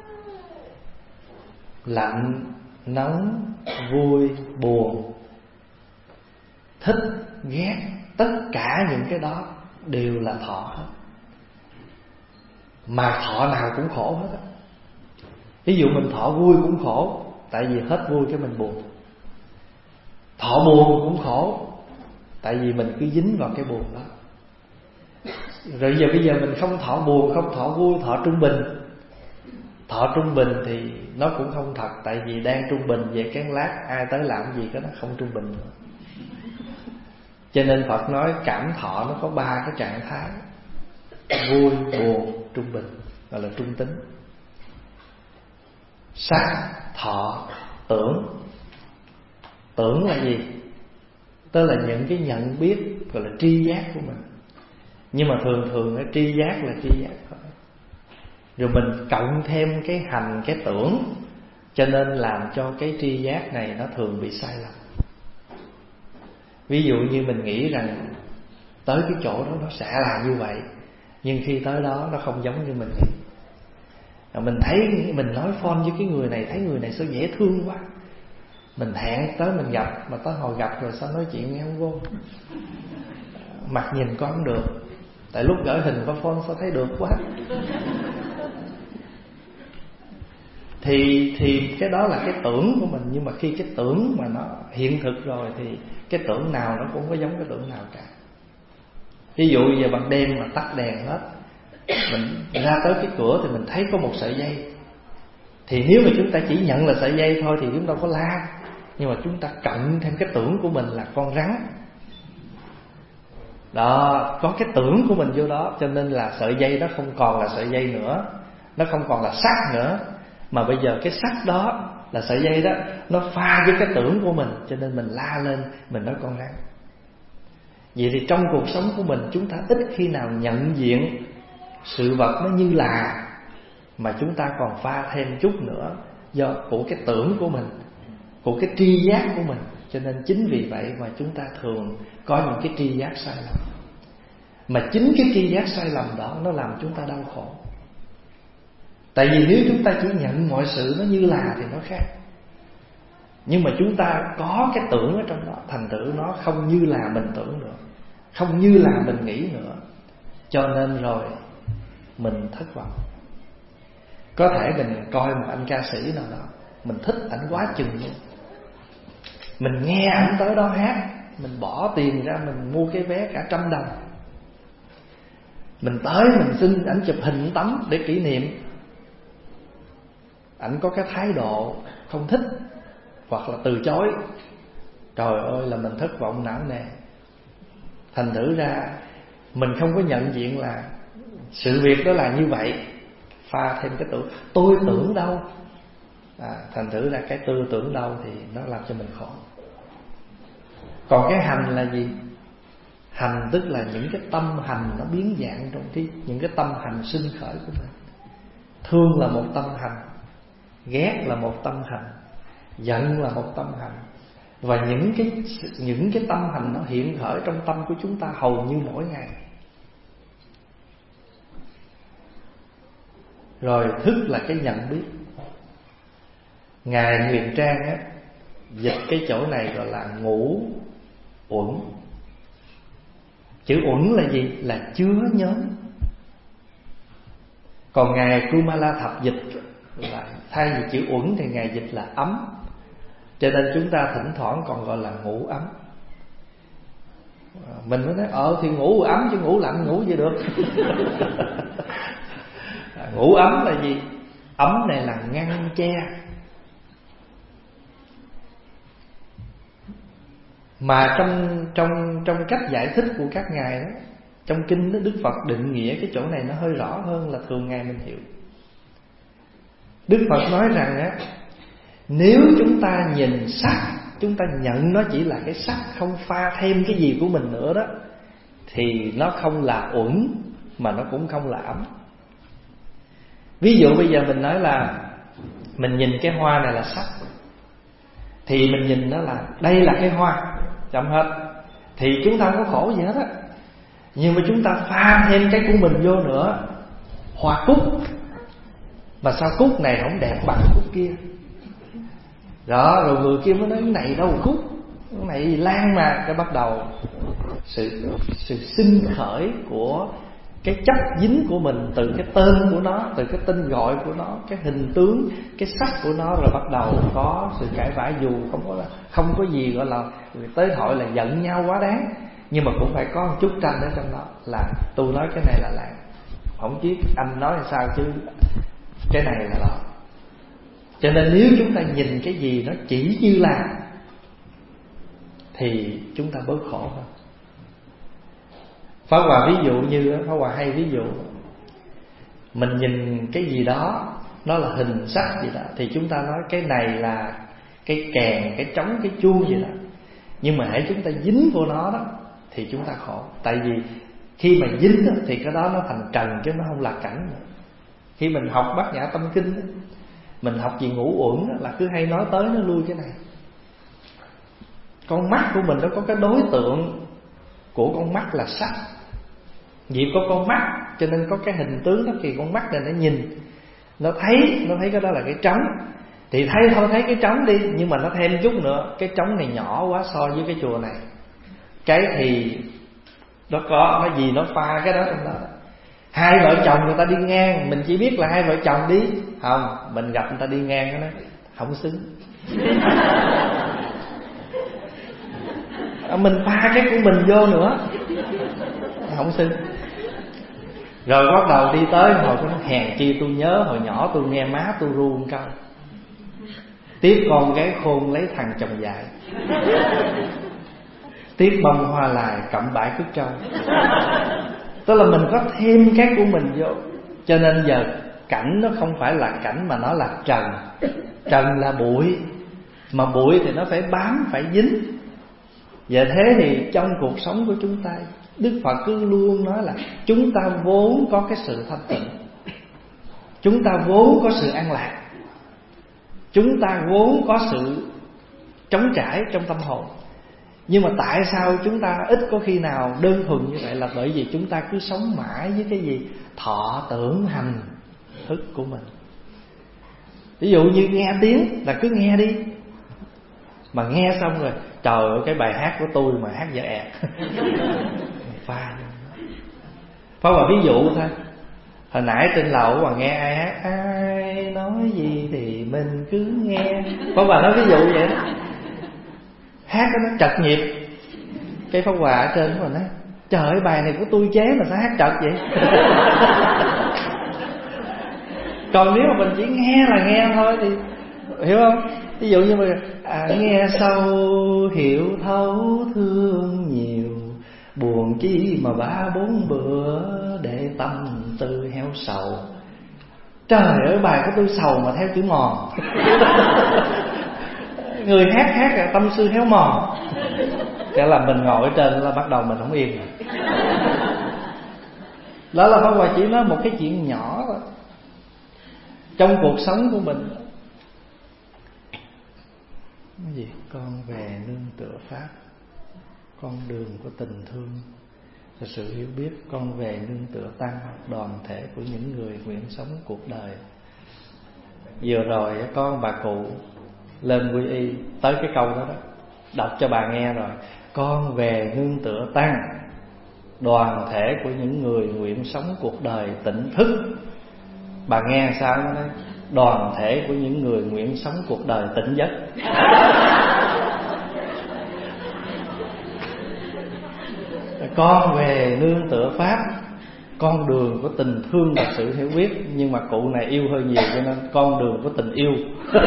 Lạnh, nóng, vui, buồn, thích, ghét, tất cả những cái đó đều là thọ hết. Mà thọ nào cũng khổ hết á. Ví dụ mình thọ vui cũng khổ, tại vì hết vui cái mình buồn. Thọ buồn cũng khổ, tại vì mình cứ dính vào cái buồn đó. Rồi bây giờ mình không thọ buồn, không thọ vui, thọ trung bình. Thọ trung bình thì nó cũng không thật, tại vì đang trung bình vậy cái lát ai tới làm gì cái nó không trung bình nữa. Cho nên Phật nói cảm thọ nó có 3 cái trạng thái: vui, buồn, trung bình, gọi là trung tính. Sắc, thọ, tưởng. Tưởng là gì? Tức là những cái nhận biết, gọi là tri giác của mình. Nhưng mà thường cái tri giác là tri giác thôi. Rồi mình cộng thêm cái hành, cái tưởng, cho nên làm cho cái tri giác này nó thường bị sai lầm. Ví dụ như mình nghĩ rằng tới cái chỗ đó nó sẽ là như vậy, nhưng khi tới đó nó không giống như mình nghĩ. Mình thấy, mình nói phone với cái người này, thấy người này sao dễ thương quá, mình hẹn tới mình gặp, mà tới hồi gặp rồi sao nói chuyện nghe không vô, mặt nhìn có không được, tại lúc gửi hình qua phone sao thấy được quá. Thì cái đó là cái tưởng của mình. Nhưng mà khi cái tưởng mà nó hiện thực rồi thì cái tưởng nào nó cũng có giống cái tưởng nào cả. Ví dụ giờ ban đêm mà tắt đèn hết, mình ra tới cái cửa thì mình thấy có một sợi dây, thì nếu mà chúng ta chỉ nhận là sợi dây thôi thì chúng ta có la. Nhưng mà chúng ta cộng thêm cái tưởng của mình là con rắn đó, có cái tưởng của mình vô đó, cho nên là sợi dây đó không còn là sợi dây nữa, nó không còn là sắc nữa, mà bây giờ cái sắc đó là sợi dây đó nó pha với cái tưởng của mình, cho nên mình la lên, mình nói con rắn. Vậy thì trong cuộc sống của mình, chúng ta ít khi nào nhận diện sự vật nó như là, mà chúng ta còn pha thêm chút nữa do của cái tưởng của mình, của cái tri giác của mình. Cho nên chính vì vậy mà chúng ta thường có những cái tri giác sai lầm. Mà chính cái tri giác sai lầm đó nó làm chúng ta đau khổ. Tại vì nếu chúng ta chỉ nhận mọi sự nó như là thì nó khác. Nhưng mà chúng ta có cái tưởng ở trong đó, thành thử nó không như là mình tưởng nữa, không như là mình nghĩ nữa. Cho nên rồi mình thất vọng. Có thể mình coi một anh ca sĩ nào đó, mình thích ảnh quá chừng luôn, mình nghe ảnh tới đó hát, mình bỏ tiền ra, mình mua cái vé cả 100 đồng, mình tới mình xin ảnh chụp hình tấm để kỷ niệm. Ảnh có cái thái độ không thích hoặc là từ chối, trời ơi là mình thất vọng não nề. Thành thử ra mình không có nhận diện là sự việc đó là như vậy, pha thêm cái tưởng. Tôi tưởng đâu, thành thử ra cái tư tưởng đâu thì nó làm cho mình khổ. Còn cái hành là gì? Hành tức là những cái tâm hành nó biến dạng trong những cái tâm hành sinh khởi của mình. Thương là một tâm hành, ghét là một tâm hành, giận là một tâm hành. Và những cái tâm hành nó hiện khởi trong tâm của chúng ta hầu như mỗi ngày. Rồi thức là cái nhận biết. Ngài Huyền Trang á, dịch cái chỗ này gọi là ngũ uẩn. Chữ uẩn là gì? Là chứa nhóm. Còn Ngài Kumala Thập dịch là thay vì chữ uẩn thì Ngài dịch là ấm. Cho nên chúng ta thỉnh thoảng còn gọi là ngủ ấm. Mình mới nói thì ngủ ấm chứ ngủ lạnh ngủ gì được. Ngủ ấm là gì? Ấm này là ngăn che. Mà trong cách giải thích của các ngài đó, trong kinh đó, Đức Phật định nghĩa cái chỗ này nó hơi rõ hơn là thường ngày mình hiểu. Đức Phật nói rằng á, nếu chúng ta nhìn sắc, chúng ta nhận nó chỉ là cái sắc, không pha thêm cái gì của mình nữa đó, thì nó không là uẩn, mà nó cũng không là ấm. Ví dụ bây giờ mình nói là mình nhìn cái hoa này là sắc, thì mình nhìn nó là đây là cái hoa, chậm hết, thì chúng ta không có khổ gì hết á. Nhưng mà chúng ta pha thêm cái của mình vô nữa, hoa cúc, mà sao cúc này không đẹp bằng cúc kia. Đó, rồi người kia mới nói cái này đâu cúc, cái này lan mà. Cái bắt đầu sự sinh khởi của cái chấp dính của mình từ cái tên của nó, từ cái tên gọi của nó, cái hình tướng, cái sắc của nó, rồi bắt đầu có sự cãi vã. Dù không có gì gọi là tới hội là giận nhau quá đáng, nhưng mà cũng phải có một chút tranh ở trong đó, là tôi nói cái này là lạc, không biết anh nói là sao chứ cái này là đó. Cho nên nếu chúng ta nhìn cái gì nó chỉ như là, thì chúng ta bớt khổ hơn. Pháp Hòa ví dụ như, Pháp Hòa hay ví dụ, mình nhìn cái gì đó nó là hình sắc gì đó, thì chúng ta nói cái này là cái kèn, cái trống, cái chuông gì đó. Nhưng mà hãy chúng ta dính vô nó đó thì chúng ta khổ. Tại vì khi mà dính đó, thì cái đó nó thành trần chứ nó không là cảnh nữa. Khi mình học Bát Nhã Tâm Kinh đó, mình học gì ngũ uẩn là cứ hay nói tới nó lui cái này. Con mắt của mình nó có cái đối tượng của con mắt là sắc. Vì có con mắt cho nên có cái hình tướng đó, thì con mắt này nó nhìn, nó thấy cái đó là cái trống. Thì thấy thôi, thấy cái trống đi, nhưng mà nó thêm chút nữa, cái trống này nhỏ quá so với cái chùa này. Cái thì nó có, nó gì nó pha cái đó trong đó. Hai vợ chồng người ta đi ngang, mình chỉ biết là hai vợ chồng đi, không, mình gặp người ta đi ngang cái đó không xứng. Mình pha cái của mình vô nữa không xứng. Rồi bắt đầu đi tới hồi nó hèn chi tôi nhớ hồi nhỏ tôi nghe má tôi ru một câu: tiếc con gái khôn lấy thằng chồng dại, tiếc bông hoa lài cặm bãi cước trâu. Tức là mình có thêm cái của mình vô, cho nên giờ cảnh nó không phải là cảnh mà nó là trần. Trần là bụi, mà bụi thì nó phải bám, phải dính. Và thế thì trong cuộc sống của chúng ta, Đức Phật cứ luôn nói là chúng ta vốn có cái sự thanh tịnh, chúng ta vốn có sự an lạc, chúng ta vốn có sự trống trải trong tâm hồn. Nhưng mà tại sao chúng ta ít có khi nào đơn thuần như vậy? Là bởi vì chúng ta cứ sống mãi với cái gì? Thọ tưởng hành thức của mình. Ví dụ như nghe tiếng là cứ nghe đi, mà nghe xong rồi trời ơi cái bài hát của tôi mà hát dở ẹt pha vào ví dụ thôi. Hồi nãy trên lầu mà nghe ai hát, ai nói gì thì mình cứ nghe. Pháp Hòa nói ví dụ vậy đó. Hát nó trật nhịp. Cái Pháp Hòa ở trên mà nói trời ơi bài này của tôi chế mà sao hát trật vậy. Còn nếu mà mình chỉ nghe là nghe thôi thì hiểu không? Ví dụ như mà nghe sâu hiểu thấu thương nhiều, buồn chi mà 3-4 bữa để tâm tư heo sầu. Trời ơi bài của tôi sầu mà theo chữ mòn. Người hát là tâm sư héo mòn. Cái là mình ngồi ở trên là bắt đầu mình không yên rồi. Đó là Pháp Hòa chỉ nói một cái chuyện nhỏ thôi. Trong cuộc sống của mình, cái gì? Con về nương tựa Pháp, con đường của tình thương và sự hiểu biết. Con về nương tựa Tăng, đoàn thể của những người nguyện sống cuộc đời. Vừa rồi có ông bà cụ lên quy y tới cái câu đó đó, đọc cho bà nghe rồi. Con về nương tựa Tăng, đoàn thể của những người nguyện sống cuộc đời tỉnh thức. Bà nghe sao nó nói đoàn thể của những người nguyện sống cuộc đời tỉnh giấc. Con về nương tựa Pháp, con đường của tình thương và sự hiểu biết. Nhưng mà cụ này yêu hơi nhiều cho nên con đường của tình yêu.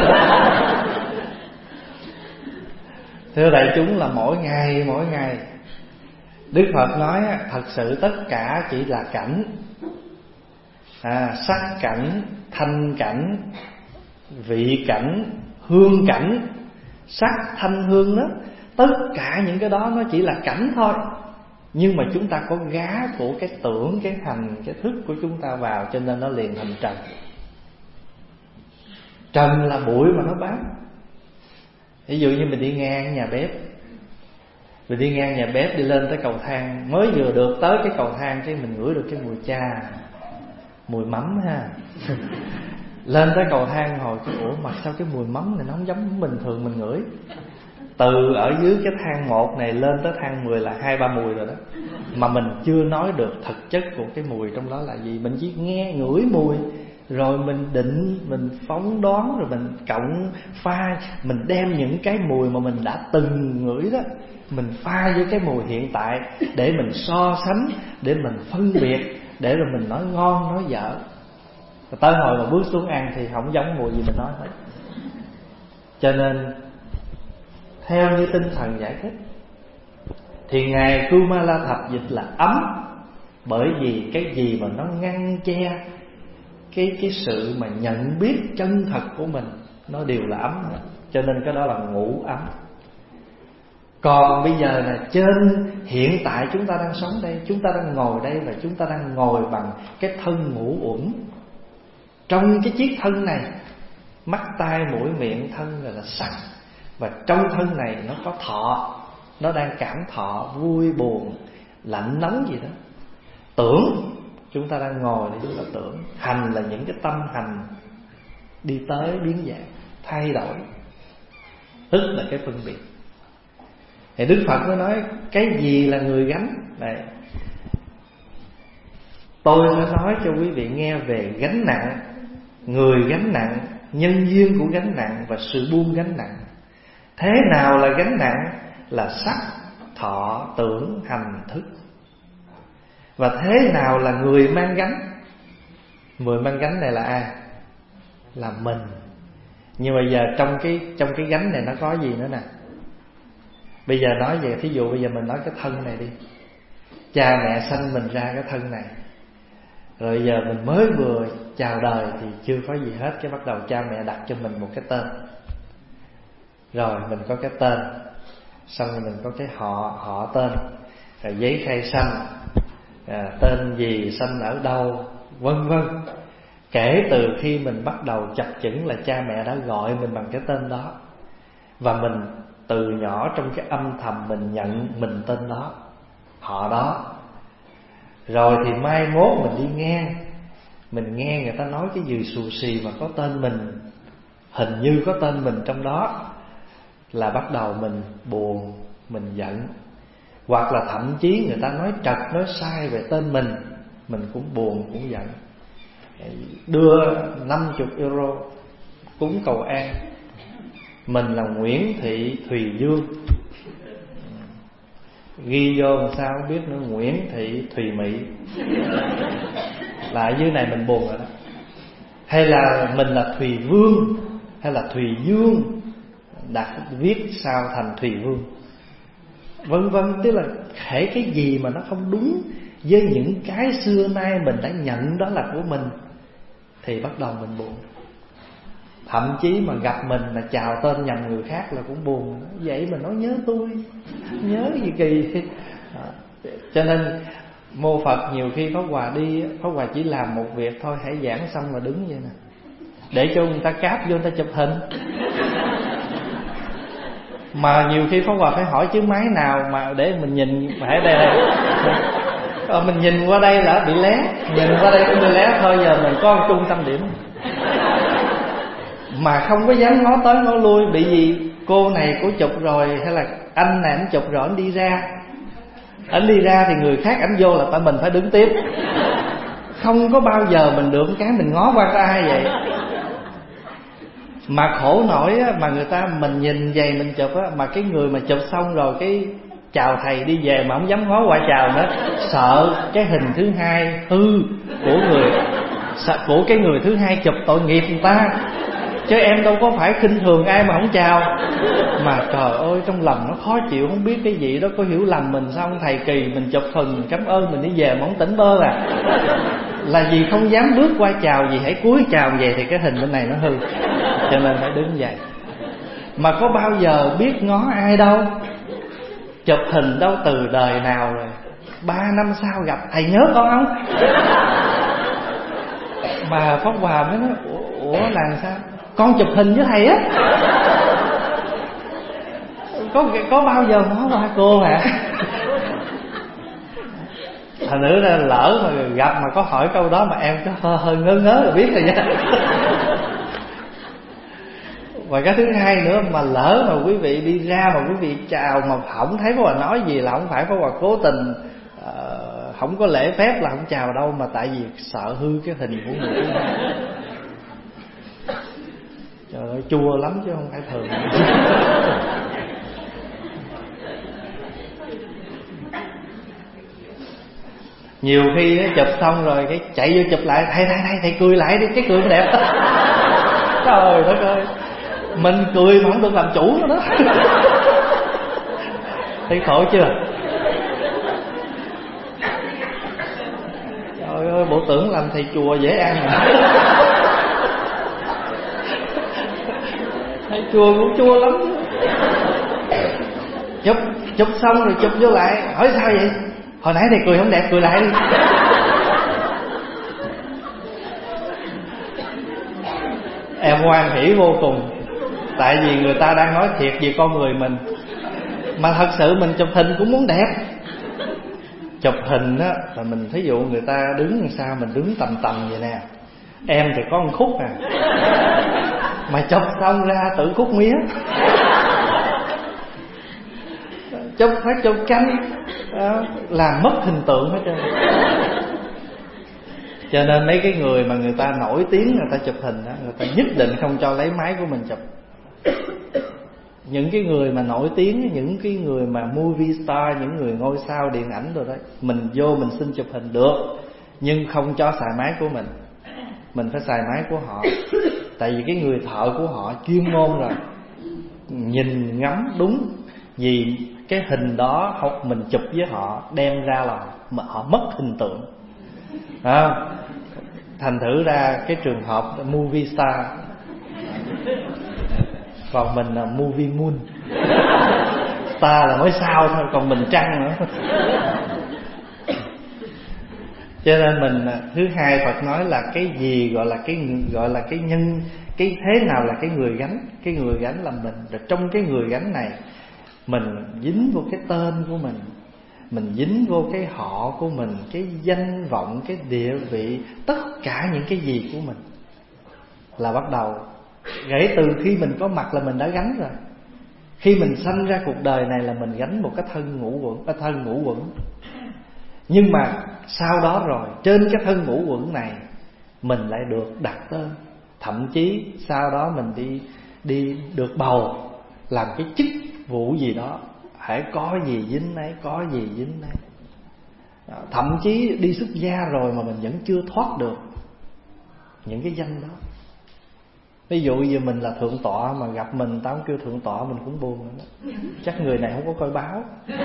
Thưa đại chúng, là mỗi ngày Đức Phật nói thật sự tất cả chỉ là cảnh. Sắc cảnh, thanh cảnh, vị cảnh, hương cảnh. Sắc, thanh, hương đó, tất cả những cái đó nó chỉ là cảnh thôi. Nhưng mà chúng ta có gá của cái tưởng, cái hành, cái thức của chúng ta vào, cho nên nó liền thành trần. Trần là bụi mà nó bám. Ví dụ như mình đi ngang nhà bếp, mình đi ngang nhà bếp đi lên tới cầu thang, mới vừa được tới cái cầu thang cái mình ngửi được cái mùi cha, mùi mắm ha. Lên tới cầu thang hồi cái ủa mà sao cái mùi mắm này nó không giống bình thường mình ngửi. Từ ở dưới cái thang 1 này lên tới thang 10 là 2-3 mùi rồi đó. Mà mình chưa nói được thực chất của cái mùi trong đó là gì. Mình chỉ nghe ngửi mùi, rồi mình định, mình phóng đoán, rồi mình cộng pha. Mình đem những cái mùi mà mình đã từng ngửi đó, mình pha với cái mùi hiện tại để mình so sánh, để mình phân biệt, để rồi mình nói ngon nói dở. Rồi tới hồi mà bước xuống ăn thì không giống mùi gì mình nói hết. Cho nên theo như tinh thần giải thích thì Ngài Kumala Thập dịch là ấm. Bởi vì cái gì mà nó ngăn che cái sự mà nhận biết chân thật của mình, nó đều là ấm. Cho nên cái đó là ngủ ấm. Còn bây giờ là trên hiện tại chúng ta đang sống đây, chúng ta đang ngồi đây, và chúng ta đang ngồi bằng cái thân ngũ uẩn. Trong cái chiếc thân này, mắt tai mũi miệng thân là sắc. Và trong thân này nó có thọ, nó đang cảm thọ, vui buồn, lạnh nóng gì đó. Tưởng, chúng ta đang ngồi để chúng ta tưởng. Hành là những cái tâm hành đi tới biến dạng, thay đổi. Tức là cái phân biệt. Thì Đức Phật mới nói cái gì là người gánh này. Tôi sẽ nói cho quý vị nghe về gánh nặng, người gánh nặng, nhân duyên của gánh nặng và sự buông gánh nặng. Thế nào là gánh nặng? Là sắc, thọ, tưởng, hành, thức. Và thế nào là người mang gánh? Người mang gánh này là ai? Là mình. Nhưng bây giờ trong cái gánh này nó có gì nữa nè. Bây giờ nói về, thí dụ bây giờ mình nói cái thân này đi. Cha mẹ sanh mình ra cái thân này, Rồi giờ mình mới vừa chào đời thì chưa có gì hết, cái bắt đầu cha mẹ đặt cho mình một cái tên. Rồi mình có cái tên, xong rồi mình có cái họ tên, rồi giấy khai sanh, tên gì, sanh ở đâu, vân vân. Kể từ khi mình bắt đầu chập chững là cha mẹ đã gọi mình bằng cái tên đó. Và mình từ nhỏ trong cái âm thầm mình nhận mình tên đó, họ đó. Rồi thì mai mốt mình đi ngang, mình nghe người ta nói cái gì xù xì mà có tên mình, hình như có tên mình trong đó, là bắt đầu mình buồn, mình giận. Hoặc là thậm chí người ta nói trật, nói sai về tên mình cũng buồn, cũng giận. Đưa 50 euro cúng cầu an, mình là Nguyễn Thị Thùy Dương, ghi vô làm sao không biết nữa, Nguyễn Thị Thùy Mỹ, là ở dưới này mình buồn rồi đó. Hay là mình là Thùy Vương hay là Thùy Dương, đặt viết sao thành Thùy Vương, vân vân. Tức là hễ cái gì mà nó không đúng với những cái xưa nay mình đã nhận đó là của mình thì bắt đầu mình buồn. Thậm chí mà gặp mình là chào tên nhầm người khác là cũng buồn. Vậy mà nói nhớ tôi, nhớ gì kỳ. Cho nên mô Phật nhiều khi Pháp Hòa đi, Pháp Hòa chỉ làm một việc thôi, hãy giảng xong mà đứng vậy nè, để cho người ta cáp vô, người ta chụp hình. Mà nhiều khi Pháp Hòa phải hỏi chứ máy nào mà để mình nhìn, phải đây mình nhìn qua đây là bị lé, nhìn qua đây cũng bị lé thôi. Giờ mình có một trung tâm điểm mà không có dám ngó tới ngó lui, bị gì cô này cô chụp rồi, hay là anh này anh chụp rồi anh đi ra. Anh đi ra thì người khác anh vô là tại mình phải đứng tiếp. Không có bao giờ mình được cái mình ngó qua có ai vậy. Mà khổ nổi á, mà người ta mình nhìn vậy mình chụp á, mà cái người mà chụp xong rồi cái chào thầy đi về mà không dám ngó qua chào nữa, sợ cái hình thứ hai hư của cái người thứ hai chụp, tội nghiệp người ta. Chứ em đâu có phải khinh thường ai mà không chào. Mà trời ơi, trong lòng nó khó chịu, không biết cái gì đó có hiểu lầm mình sao. Thầy kỳ mình chụp hình cảm ơn mình đi về mà không tỉnh bơ à. Là vì không dám bước qua chào, vì hãy cúi chào về thì cái hình bên này nó hư, cho nên phải đứng dậy. Mà có bao giờ biết ngó ai đâu, chụp hình đâu từ đời nào rồi, 3 năm sau gặp thầy nhớ con không. Mà Pháp Hòa mới nói ủa là sao, con chụp hình với thầy á. Có bao giờ ngó qua cô hả? Thành nữ ra lỡ mà gặp mà có hỏi câu đó mà em có hơi ngớ rồi biết rồi nha. Và cái thứ hai nữa, mà lỡ mà quý vị đi ra mà quý vị chào mà không thấy Pháp Hòa nói gì là không phải Pháp Hòa cố tình không có lễ phép là không chào đâu, mà tại vì sợ hư cái hình của người thứ hai. Trời ơi, chua lắm chứ không phải thường. Nhiều khi chụp xong rồi cái chạy vô chụp lại, thầy cười lại đi, cái cười đẹp. Trời đất ơi, mình cười mà không được làm chủ nữa đó. Thấy khổ chưa? Trời ơi, bộ tưởng làm thầy chùa dễ ăn mà. Thầy chùa cũng chua lắm. Chụp xong rồi chụp vô lại, hỏi sao vậy? Hồi nãy thầy cười không đẹp, cười lại đi. Em hoan hỉ vô cùng. Tại vì người ta đang nói thiệt về con người mình. Mà thật sự mình chụp hình cũng muốn đẹp. Chụp hình á, là mình thí dụ người ta đứng làm sao, mình đứng tầm vậy nè. Em thì có một khúc à, mà chụp xong ra tự khúc mía. Phải chụp canh, làm mất hình tượng hết trơn. Cho nên mấy cái người mà người ta nổi tiếng, người ta chụp hình đó, người ta nhất định không cho lấy máy của mình chụp. Những cái người mà nổi tiếng, những cái người mà movie star, những người ngôi sao điện ảnh rồi đó, mình vô mình xin chụp hình được, nhưng không cho xài máy của mình. Mình phải xài máy của họ. Tại vì cái người thợ của họ chuyên môn rồi, nhìn ngắm đúng. Vì cái hình đó mình chụp với họ đem ra là họ mất hình tượng. Thành thử ra cái trường hợp movie star, còn mình là movie moon. Star là mới sao thôi, còn mình trăng nữa. Cho nên mình, thứ hai Phật nói là cái gì gọi là cái nhân, cái thế nào là cái người gánh. Cái người gánh là mình. Rồi trong cái người gánh này, mình dính vô cái tên của mình dính vô cái họ của mình, cái danh vọng, cái địa vị, tất cả những cái gì của mình là bắt đầu kể từ khi mình có mặt là mình đã gánh rồi. Khi mình sanh ra cuộc đời này là mình gánh một cái thân ngũ quẩn. Nhưng mà sau đó rồi, trên cái thân ngũ quẩn này mình lại được đặt tên. Thậm chí sau đó mình đi được bầu làm cái chức vụ gì đó, hãy có gì dính nấy, có gì dính nấy. Thậm chí đi xuất gia rồi mà mình vẫn chưa thoát được những cái danh đó. Ví dụ như mình là thượng tọa mà gặp mình, tao không kêu thượng tọa mình cũng buồn nữa đó. Chắc người này không có coi báo.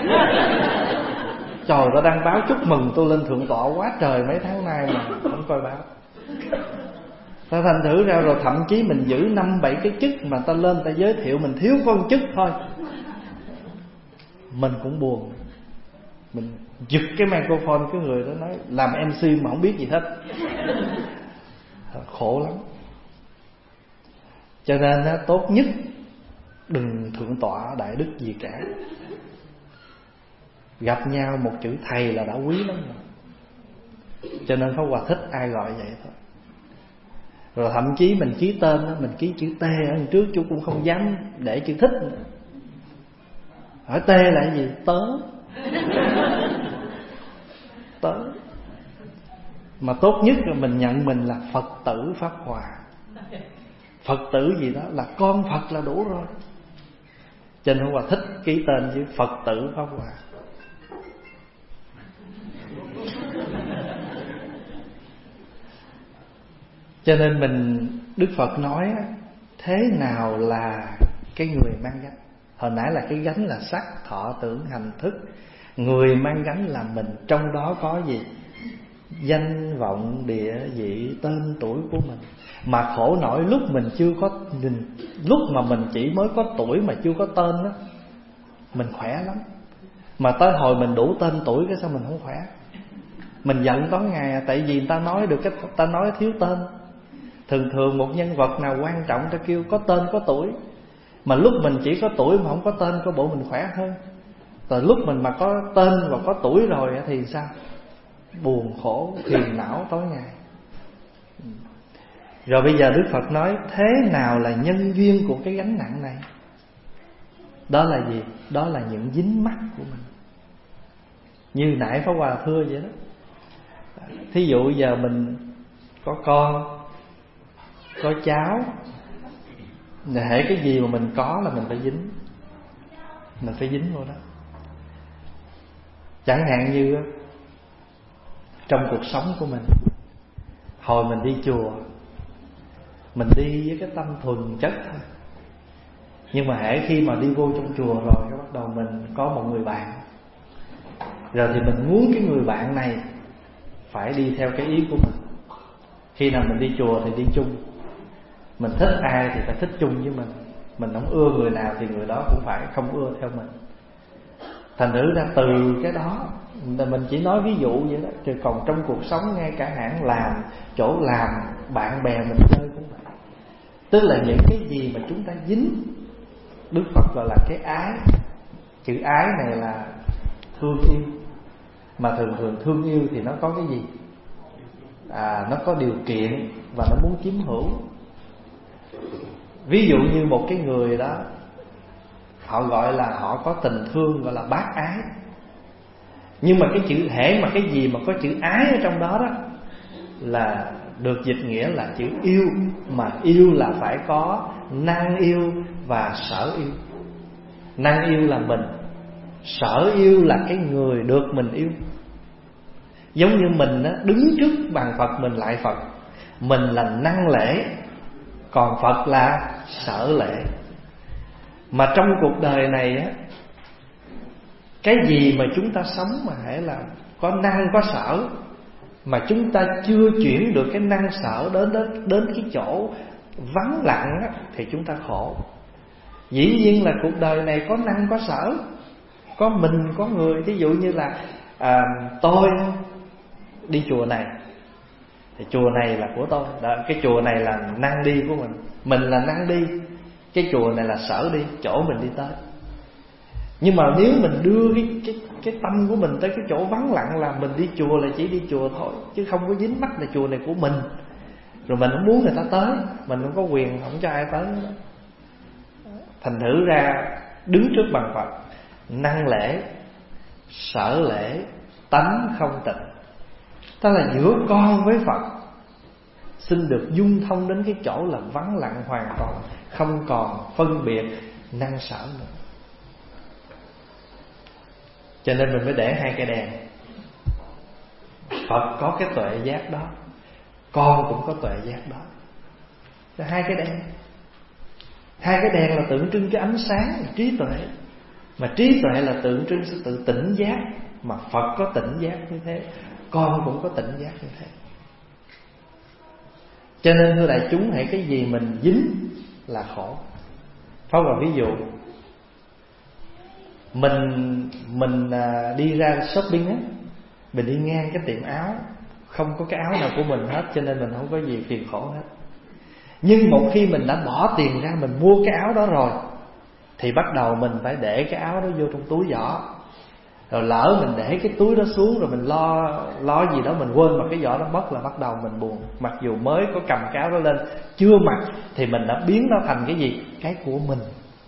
Trời, tao đang báo chúc mừng tôi lên thượng tọa quá trời mấy tháng nay mà không coi báo. Ta thành thử ra rồi thậm chí mình giữ 5-7 cái chức mà ta lên ta giới thiệu mình thiếu con chức thôi, mình cũng buồn. Mình giật cái microphone, cái người đó nói làm MC mà không biết gì hết, khổ lắm. Cho nên tốt nhất đừng thượng tọa đại đức gì cả. Gặp nhau một chữ thầy là đã quý lắm rồi. Cho nên Pháp Hòa thích ai gọi vậy thôi. Rồi thậm chí mình ký tên đó, mình ký chữ T ở đằng trước, chú cũng không dám để chữ thích nữa. Hỏi T là cái gì? Tớ. Tớ. Mà tốt nhất là mình nhận mình là Phật tử Pháp Hòa. Phật tử gì đó là con Phật là đủ rồi. Cho nên Pháp Hòa thích ký tên với Phật tử Pháp Hòa. Cho nên Đức Phật nói thế nào là cái người mang gánh. Hồi nãy là cái gánh là sắc, thọ, tưởng, hành, thức. Người mang gánh là mình. Trong đó có gì? Danh vọng, địa vị, tên tuổi của mình. Mà khổ nổi lúc mình chưa có, lúc mà mình chỉ mới có tuổi mà chưa có tên đó, mình khỏe lắm. Mà tới hồi mình đủ tên tuổi cái sao mình không khỏe. Mình giận tối ngày tại vì người ta nói được, ta nói thiếu tên. Thường một nhân vật nào quan trọng ta kêu có tên có tuổi. Mà lúc mình chỉ có tuổi mà không có tên, có bộ mình khỏe hơn. Rồi lúc mình mà có tên và có tuổi rồi thì sao? Buồn khổ, phiền não tối ngày. Rồi bây giờ Đức Phật nói thế nào là nhân duyên của cái gánh nặng này? Đó là gì? Đó là những dính mắc của mình. Như nãy Pháp Hòa thưa vậy đó. Thí dụ giờ mình có con, có cháu, hễ cái gì mà mình có là mình phải dính. Mình phải dính vô đó. Chẳng hạn như trong cuộc sống của mình, hồi mình đi chùa, mình đi với cái tâm thuần chất thôi. Nhưng mà hễ khi mà đi vô trong chùa rồi, bắt đầu mình có một người bạn. Rồi thì mình muốn cái người bạn này phải đi theo cái ý của mình. Khi nào mình đi chùa thì đi chung. Mình thích ai thì phải thích chung với mình. Mình không ưa người nào thì người đó cũng phải không ưa theo mình. Thành thử ra từ cái đó, mình chỉ nói ví dụ vậy đó. Chứ còn trong cuộc sống ngay cả hãng làm, chỗ làm, bạn bè mình chơi cũng vậy. Tức là những cái gì mà chúng ta dính, Đức Phật gọi là cái ái. Chữ ái này là thương yêu. Mà thường thương yêu thì nó có cái gì? Nó có điều kiện và nó muốn chiếm hữu. Ví dụ như một cái người đó, họ gọi là họ có tình thương, gọi là bác ái. Nhưng mà cái chữ hễ mà cái gì mà có chữ ái ở trong đó đó là được dịch nghĩa là chữ yêu. Mà yêu là phải có năng yêu và sở yêu. Năng yêu là mình, sở yêu là cái người được mình yêu. Giống như mình đó, đứng trước bàn Phật mình lại Phật. Mình là năng lễ, còn Phật là sở lễ. Mà trong cuộc đời này á, cái gì mà chúng ta sống mà hãy là có năng có sở mà chúng ta chưa chuyển được cái năng sở đến cái chỗ vắng lặng á, thì chúng ta khổ. Dĩ nhiên là cuộc đời này có năng có sở, có mình có người. Ví dụ như là tôi đi chùa này thì chùa này là của tôi đó, cái chùa này là năng đi của mình là năng đi, cái chùa này là sở đi, chỗ mình đi tới. Nhưng mà nếu mình đưa cái tâm của mình tới cái chỗ vắng lặng là mình đi chùa là chỉ đi chùa thôi, chứ không có dính mắc là chùa này của mình. Rồi mình không muốn người ta tới, mình không có quyền không cho ai tới nữa. Thành thử ra đứng trước bàn Phật, năng lễ, sở lễ, tánh không tịnh. Đó là giữa con với Phật xin được dung thông đến cái chỗ là vắng lặng hoàn toàn, không còn phân biệt năng sở nữa. Cho nên mình mới để hai cái đèn. Phật có cái tuệ giác đó, con cũng có tuệ giác đó. Là hai cái đèn. Hai cái đèn là tượng trưng cái ánh sáng là trí tuệ, mà trí tuệ là tượng trưng sự tự tỉnh giác. Mà Phật có tỉnh giác như thế, con cũng có tỉnh giác như thế. Cho nên thưa đại chúng, hãy cái gì mình dính là khổ. Phá vào ví dụ, mình đi ra shopping á, mình đi ngang cái tiệm áo, không có cái áo nào của mình hết, cho nên mình không có gì phiền khổ hết. Nhưng một khi mình đã bỏ tiền ra mình mua cái áo đó rồi, thì bắt đầu mình phải để cái áo đó vô trong túi giỏ. Rồi lỡ mình để cái túi đó xuống, rồi mình lo gì đó mình quên mà cái giỏ đó mất, là bắt đầu mình buồn. Mặc dù mới có cầm cái áo đó lên, chưa mặc, thì mình đã biến nó thành cái gì? Cái của mình.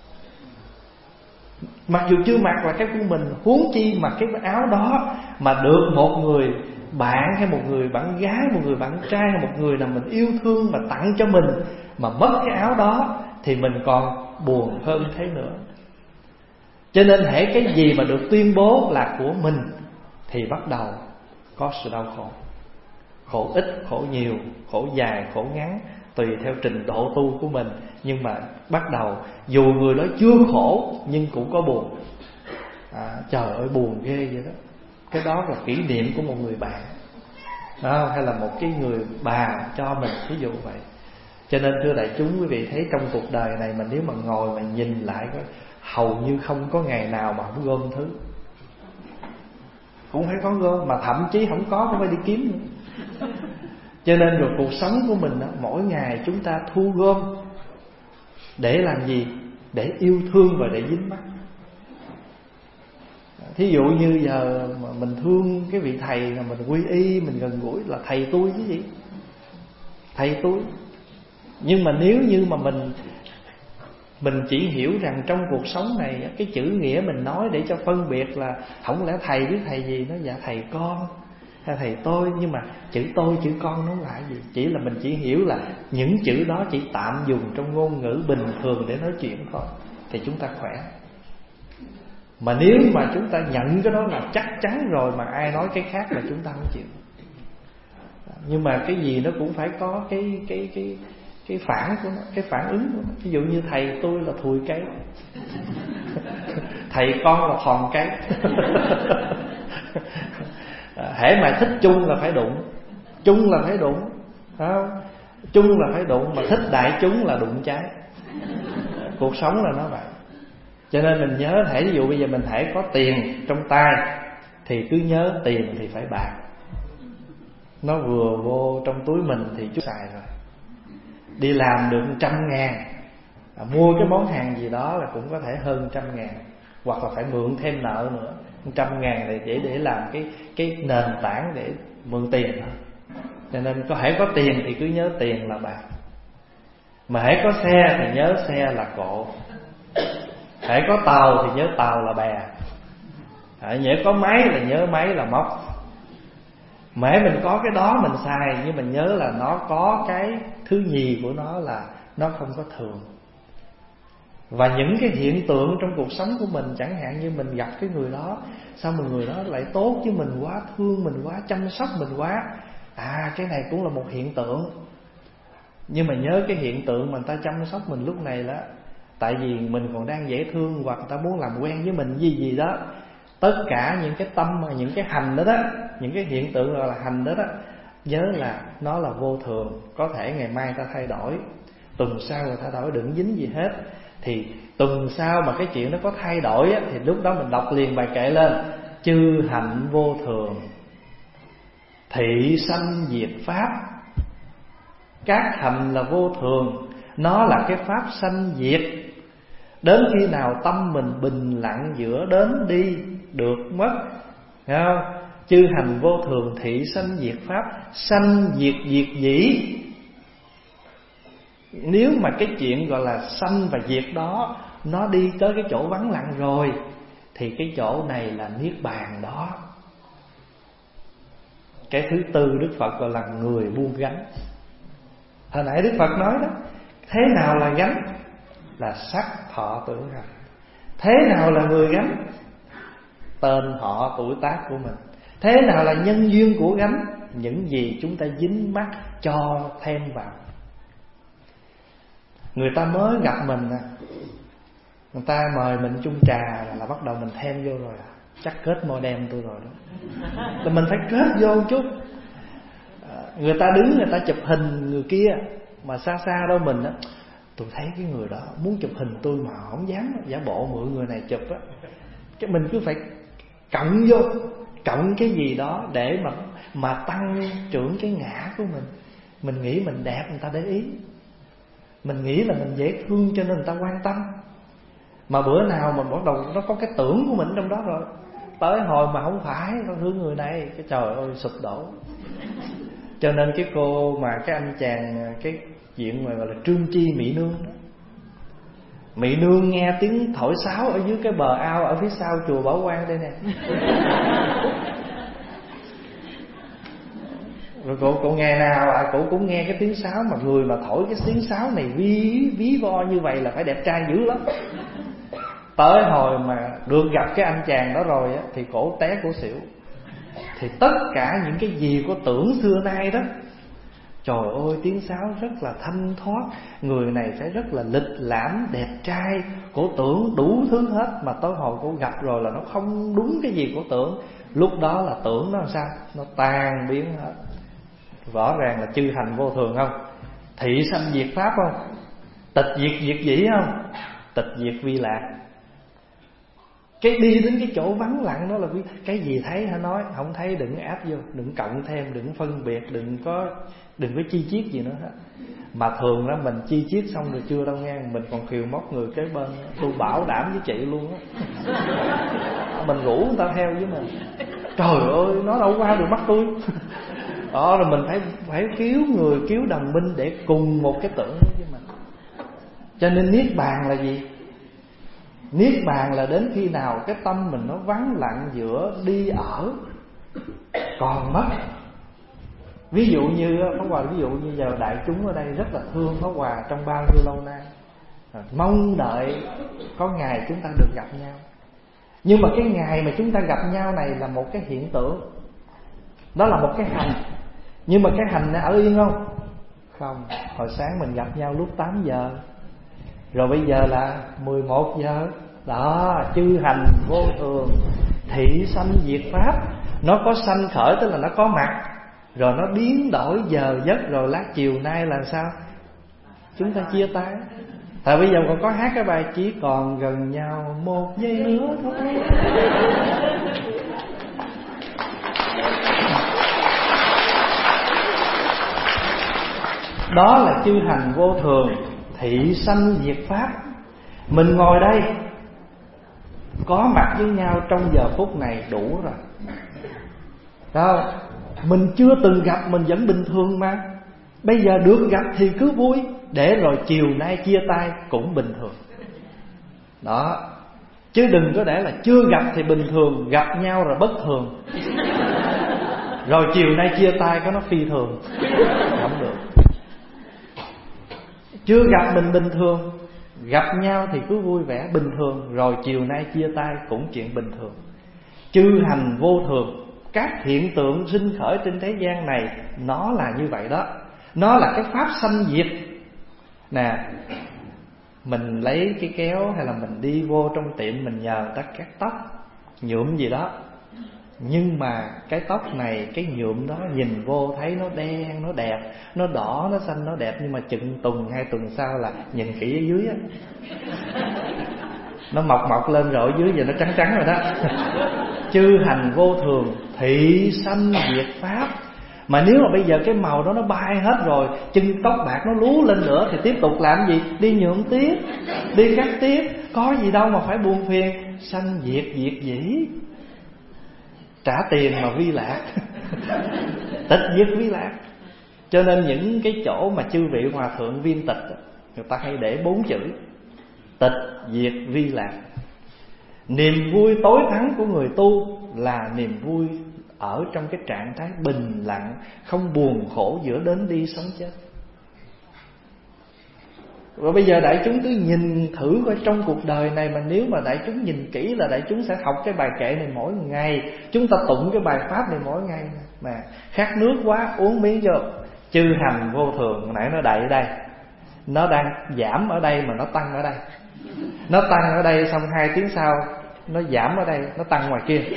Mặc dù chưa mặc là cái của mình, huống chi mà cái áo đó mà được một người bạn hay một người bạn gái, một người bạn trai hay một người nào mình yêu thương mà tặng cho mình, mà mất cái áo đó thì mình còn buồn hơn thế nữa. Cho nên hễ cái gì mà được tuyên bố là của mình thì bắt đầu có sự đau khổ. Khổ ít, khổ nhiều, khổ dài, khổ ngắn, tùy theo trình độ tu của mình. Nhưng mà bắt đầu dù người đó chưa khổ nhưng cũng có buồn. Trời ơi buồn ghê vậy đó. Cái đó là kỷ niệm của một người bạn hay là một cái người bà cho mình, ví dụ vậy. Cho nên thưa đại chúng, quý vị thấy trong cuộc đời này mình nếu mà ngồi mà nhìn lại, hầu như không có ngày nào mà không gom thứ. Cũng phải có gom, mà thậm chí không có cũng phải đi kiếm nữa. Cho nên rồi cuộc sống của mình đó, mỗi ngày chúng ta thu gom để làm gì? Để yêu thương và để dính mắc. Thí dụ như giờ mà mình thương cái vị thầy mà mình quy y, mình gần gũi là thầy tôi chứ gì? Thầy tôi. Nhưng mà nếu như mà mình chỉ hiểu rằng trong cuộc sống này cái chữ nghĩa mình nói để cho phân biệt là không lẽ thầy biết thầy gì, nó dạ thầy con hay thầy tôi. Nhưng mà chữ tôi chữ con nó là gì? Chỉ là mình chỉ hiểu là những chữ đó chỉ tạm dùng trong ngôn ngữ bình thường để nói chuyện thôi, thì chúng ta khỏe. Mà nếu mà chúng ta nhận cái đó là chắc chắn rồi, mà ai nói cái khác là chúng ta không chịu. Nhưng mà cái gì nó cũng phải có cái phản của nó, cái phản ứng của nó. Ví dụ như thầy tôi là thùi cây, thầy con là thòn cây. Hễ mà thích chung là phải đụng, chung là phải đụng, không? Chung là phải đụng, mà thích đại chúng là đụng trái. Cuộc sống là nó vậy. Cho nên mình nhớ, ví dụ bây giờ mình hãy có tiền trong tay thì cứ nhớ tiền thì phải bạc. Nó vừa vô trong túi mình thì chút xài rồi. Đi làm được 100.000, mua cái món hàng gì đó là cũng có thể hơn 100.000, hoặc là phải mượn thêm nợ nữa. 100.000 này để làm cái nền tảng để mượn tiền thôi. Cho nên hễ có tiền thì cứ nhớ tiền là bạc. Mà hễ có xe thì nhớ xe là cộ. Hễ có tàu thì nhớ tàu là bè. Hễ có máy là nhớ máy là móc. Mà hễ mình có cái đó mình xài, nhưng mình nhớ là nó có cái thứ nhì của nó là nó không có thường. Và những cái hiện tượng trong cuộc sống của mình, chẳng hạn như mình gặp cái người đó, sao mà người đó lại tốt với mình quá, thương mình quá, chăm sóc mình quá, cái này cũng là một hiện tượng. Nhưng mà nhớ cái hiện tượng mà người ta chăm sóc mình lúc này đó, tại vì mình còn đang dễ thương, hoặc người ta muốn làm quen với mình gì đó, Tất cả những cái tâm, những cái hành đó đó, những cái hiện tượng gọi là hành đó đó, nhớ là nó là vô thường. Có thể ngày mai ta thay đổi, tuần sau người ta đổi, đừng dính gì hết. Thì tuần sau mà cái chuyện nó có thay đổi á, thì lúc đó mình đọc liền bài kệ lên: chư hạnh vô thường, thị sanh diệt pháp. Các hành là vô thường, nó là cái pháp sanh diệt. Đến khi nào tâm mình bình lặng giữa đến đi, được mất, thấy không? Chư hành vô thường, thị sanh diệt pháp. Sanh diệt diệt dĩ. Nếu mà cái chuyện gọi là sanh và diệt đó nó đi tới cái chỗ vắng lặng rồi, thì cái chỗ này là niết bàn đó. Cái thứ tư Đức Phật gọi là người buông gánh. Hồi nãy Đức Phật nói đó, thế nào là gánh? Là sắc thọ tưởng hành. Thế nào là người gánh? Tên họ tuổi tác của mình. Thế nào là nhân duyên của gánh? Những gì chúng ta dính mắc cho thêm vào. Người ta mới gặp mình, người ta mời mình chung trà là bắt đầu mình thêm vô rồi. Chắc kết model tôi rồi đó, thì mình phải kết vô một chút. Người ta đứng người ta chụp hình người kia, mà xa xa đâu mình á, tôi thấy cái người đó muốn chụp hình tôi mà không dám, giả bộ mượn người này chụp á. Cái mình cứ phải cộng vô, cộng cái gì đó để mà tăng trưởng cái ngã của mình. Mình nghĩ mình đẹp người ta để ý, mình nghĩ là mình dễ thương cho nên người ta quan tâm. Mà bữa nào mình bắt đầu nó có cái tưởng của mình trong đó rồi, tới hồi mà không phải tao thương người này, cái trời ơi sụp đổ. Cho nên cái cô mà cái anh chàng, cái chuyện mà gọi là Trương Chi Mỹ Nương đó, Mỹ Nương nghe tiếng thổi sáo ở dưới cái bờ ao ở phía sau chùa Bảo Quang đây nè. Rồi cô ngày nào cô cũng nghe cái tiếng sáo, mà người mà thổi cái tiếng sáo này ví vo như vậy là phải đẹp trai dữ lắm. Tới hồi mà được gặp cái anh chàng đó rồi á, thì cổ té cổ xỉu. Thì tất cả những cái gì của tưởng xưa nay đó, trời ơi tiếng sáo rất là thanh thoát, người này phải rất là lịch lãm đẹp trai, cổ tưởng đủ thứ hết. Mà tới hồi cổ gặp rồi là nó không đúng cái gì cổ tưởng. Lúc đó là tưởng nó làm sao? Nó tan biến hết. Rõ ràng là chư hành vô thường không? Thị sanh diệt pháp không? Tịch diệt diệt dĩ không? Tịch diệt vi lạc. Cái đi đến cái chỗ vắng lặng đó là cái gì thấy hả nói, không thấy đừng áp vô, đừng cộng thêm, đừng phân biệt, đừng có chi chiết gì nữa hết. Mà thường đó mình chi chiết xong rồi chưa đâu nghe, mình còn khiều móc người kế bên. Tôi bảo đảm với chị luôn á, mình rủ người ta theo với mình. Trời ơi nó đâu qua được mắt tôi. Đó rồi mình phải cứu người, cứu đồng minh để cùng một cái tưởng với mình. Cho nên niết bàn là gì? Niết bàn là đến khi nào cái tâm mình nó vắng lặng giữa đi ở còn mất. Ví dụ như Pháp Hòa, ví dụ như giờ đại chúng ở đây rất là thương Pháp Hòa trong bao nhiêu lâu nay, mong đợi có ngày chúng ta được gặp nhau. Nhưng mà cái ngày mà chúng ta gặp nhau này là một cái hiện tượng, đó là một cái hành. Nhưng mà cái hành này ở yên không? Không. Hồi sáng mình gặp nhau lúc 8 giờ, rồi bây giờ là 11 giờ. Đó, chư hành vô thường, thị sanh diệt pháp. Nó có sanh khởi tức là nó có mặt, rồi nó biến đổi giờ giấc, rồi lát chiều nay là sao? Chúng ta chia tay. Tại bây giờ còn có hát cái bài chỉ còn gần nhau 1 giây nữa thôi. Đó là chư hành vô thường, thị sanh diệt pháp. Mình ngồi đây có mặt với nhau trong giờ phút này đủ rồi. Đó, mình chưa từng gặp mình vẫn bình thường mà. Bây giờ được gặp thì cứ vui, để rồi chiều nay chia tay cũng bình thường. Đó, chứ đừng có để là chưa gặp thì bình thường, gặp nhau rồi bất thường, rồi chiều nay chia tay có nó phi thường. Không được. Chưa gặp mình bình thường, gặp nhau thì cứ vui vẻ bình thường, rồi chiều nay chia tay cũng chuyện bình thường. Chư hành vô thường, các hiện tượng sinh khởi trên thế gian này nó là như vậy đó. Nó là cái pháp sanh diệt. Nè, mình lấy cái kéo hay là mình đi vô trong tiệm mình nhờ người ta cắt tóc, nhuộm gì đó. Nhưng mà cái tóc này, cái nhuộm đó nhìn vô thấy nó đen, nó đẹp, nó đỏ, nó xanh, nó đẹp. Nhưng mà chừng tuần 2 tuần sau là nhìn kỹ ở dưới á, nó mọc lên rồi ở dưới giờ nó trắng trắng rồi đó. Chư hành vô thường, thị sanh diệt pháp. Mà nếu mà bây giờ cái màu đó nó bay hết rồi, chân tóc bạc nó lú lên nữa, thì tiếp tục làm gì? Đi nhuộm tiếp, đi cắt tiếp. Có gì đâu mà phải buồn phiền. Sanh diệt diệt dĩ, trả tiền mà vi lạc. Tịch diệt vi lạc. Cho nên những cái chỗ mà chư vị hòa thượng viên tịch, người ta hay để 4 chữ: tịch diệt vi lạc. Niềm vui tối thắng của người tu là niềm vui ở trong cái trạng thái bình lặng, không buồn khổ giữa đến đi sống chết. Và bây giờ đại chúng cứ nhìn thử coi trong cuộc đời này, mà nếu mà đại chúng nhìn kỹ là đại chúng sẽ học cái bài kệ này mỗi ngày. Chúng ta tụng cái bài pháp này mỗi ngày. Mà khát nước quá uống miếng vô. Chư hành vô thường, hồi nãy nó đậy ở đây, nó đang giảm ở đây mà nó tăng ở đây. Nó tăng ở đây xong 2 tiếng sau nó giảm ở đây, nó tăng ngoài kia.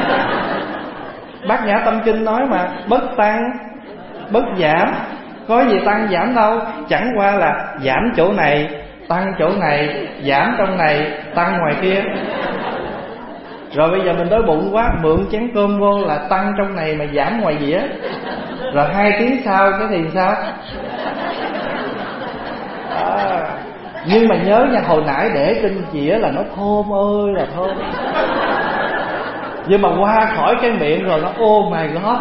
Bát Nhã Tâm Kinh nói mà, bất tăng bất giảm. Có gì tăng giảm đâu, chẳng qua là giảm chỗ này, tăng chỗ này, giảm trong này, tăng ngoài kia. Rồi bây giờ mình đói bụng quá, mượn chén cơm vô là tăng trong này mà giảm ngoài dĩa. Rồi 2 tiếng sau cái thì sao? Nhưng mà nhớ nha, hồi nãy để trên dĩa là nó thơm ơi là thơm. Nhưng mà qua khỏi cái miệng rồi nó oh my god.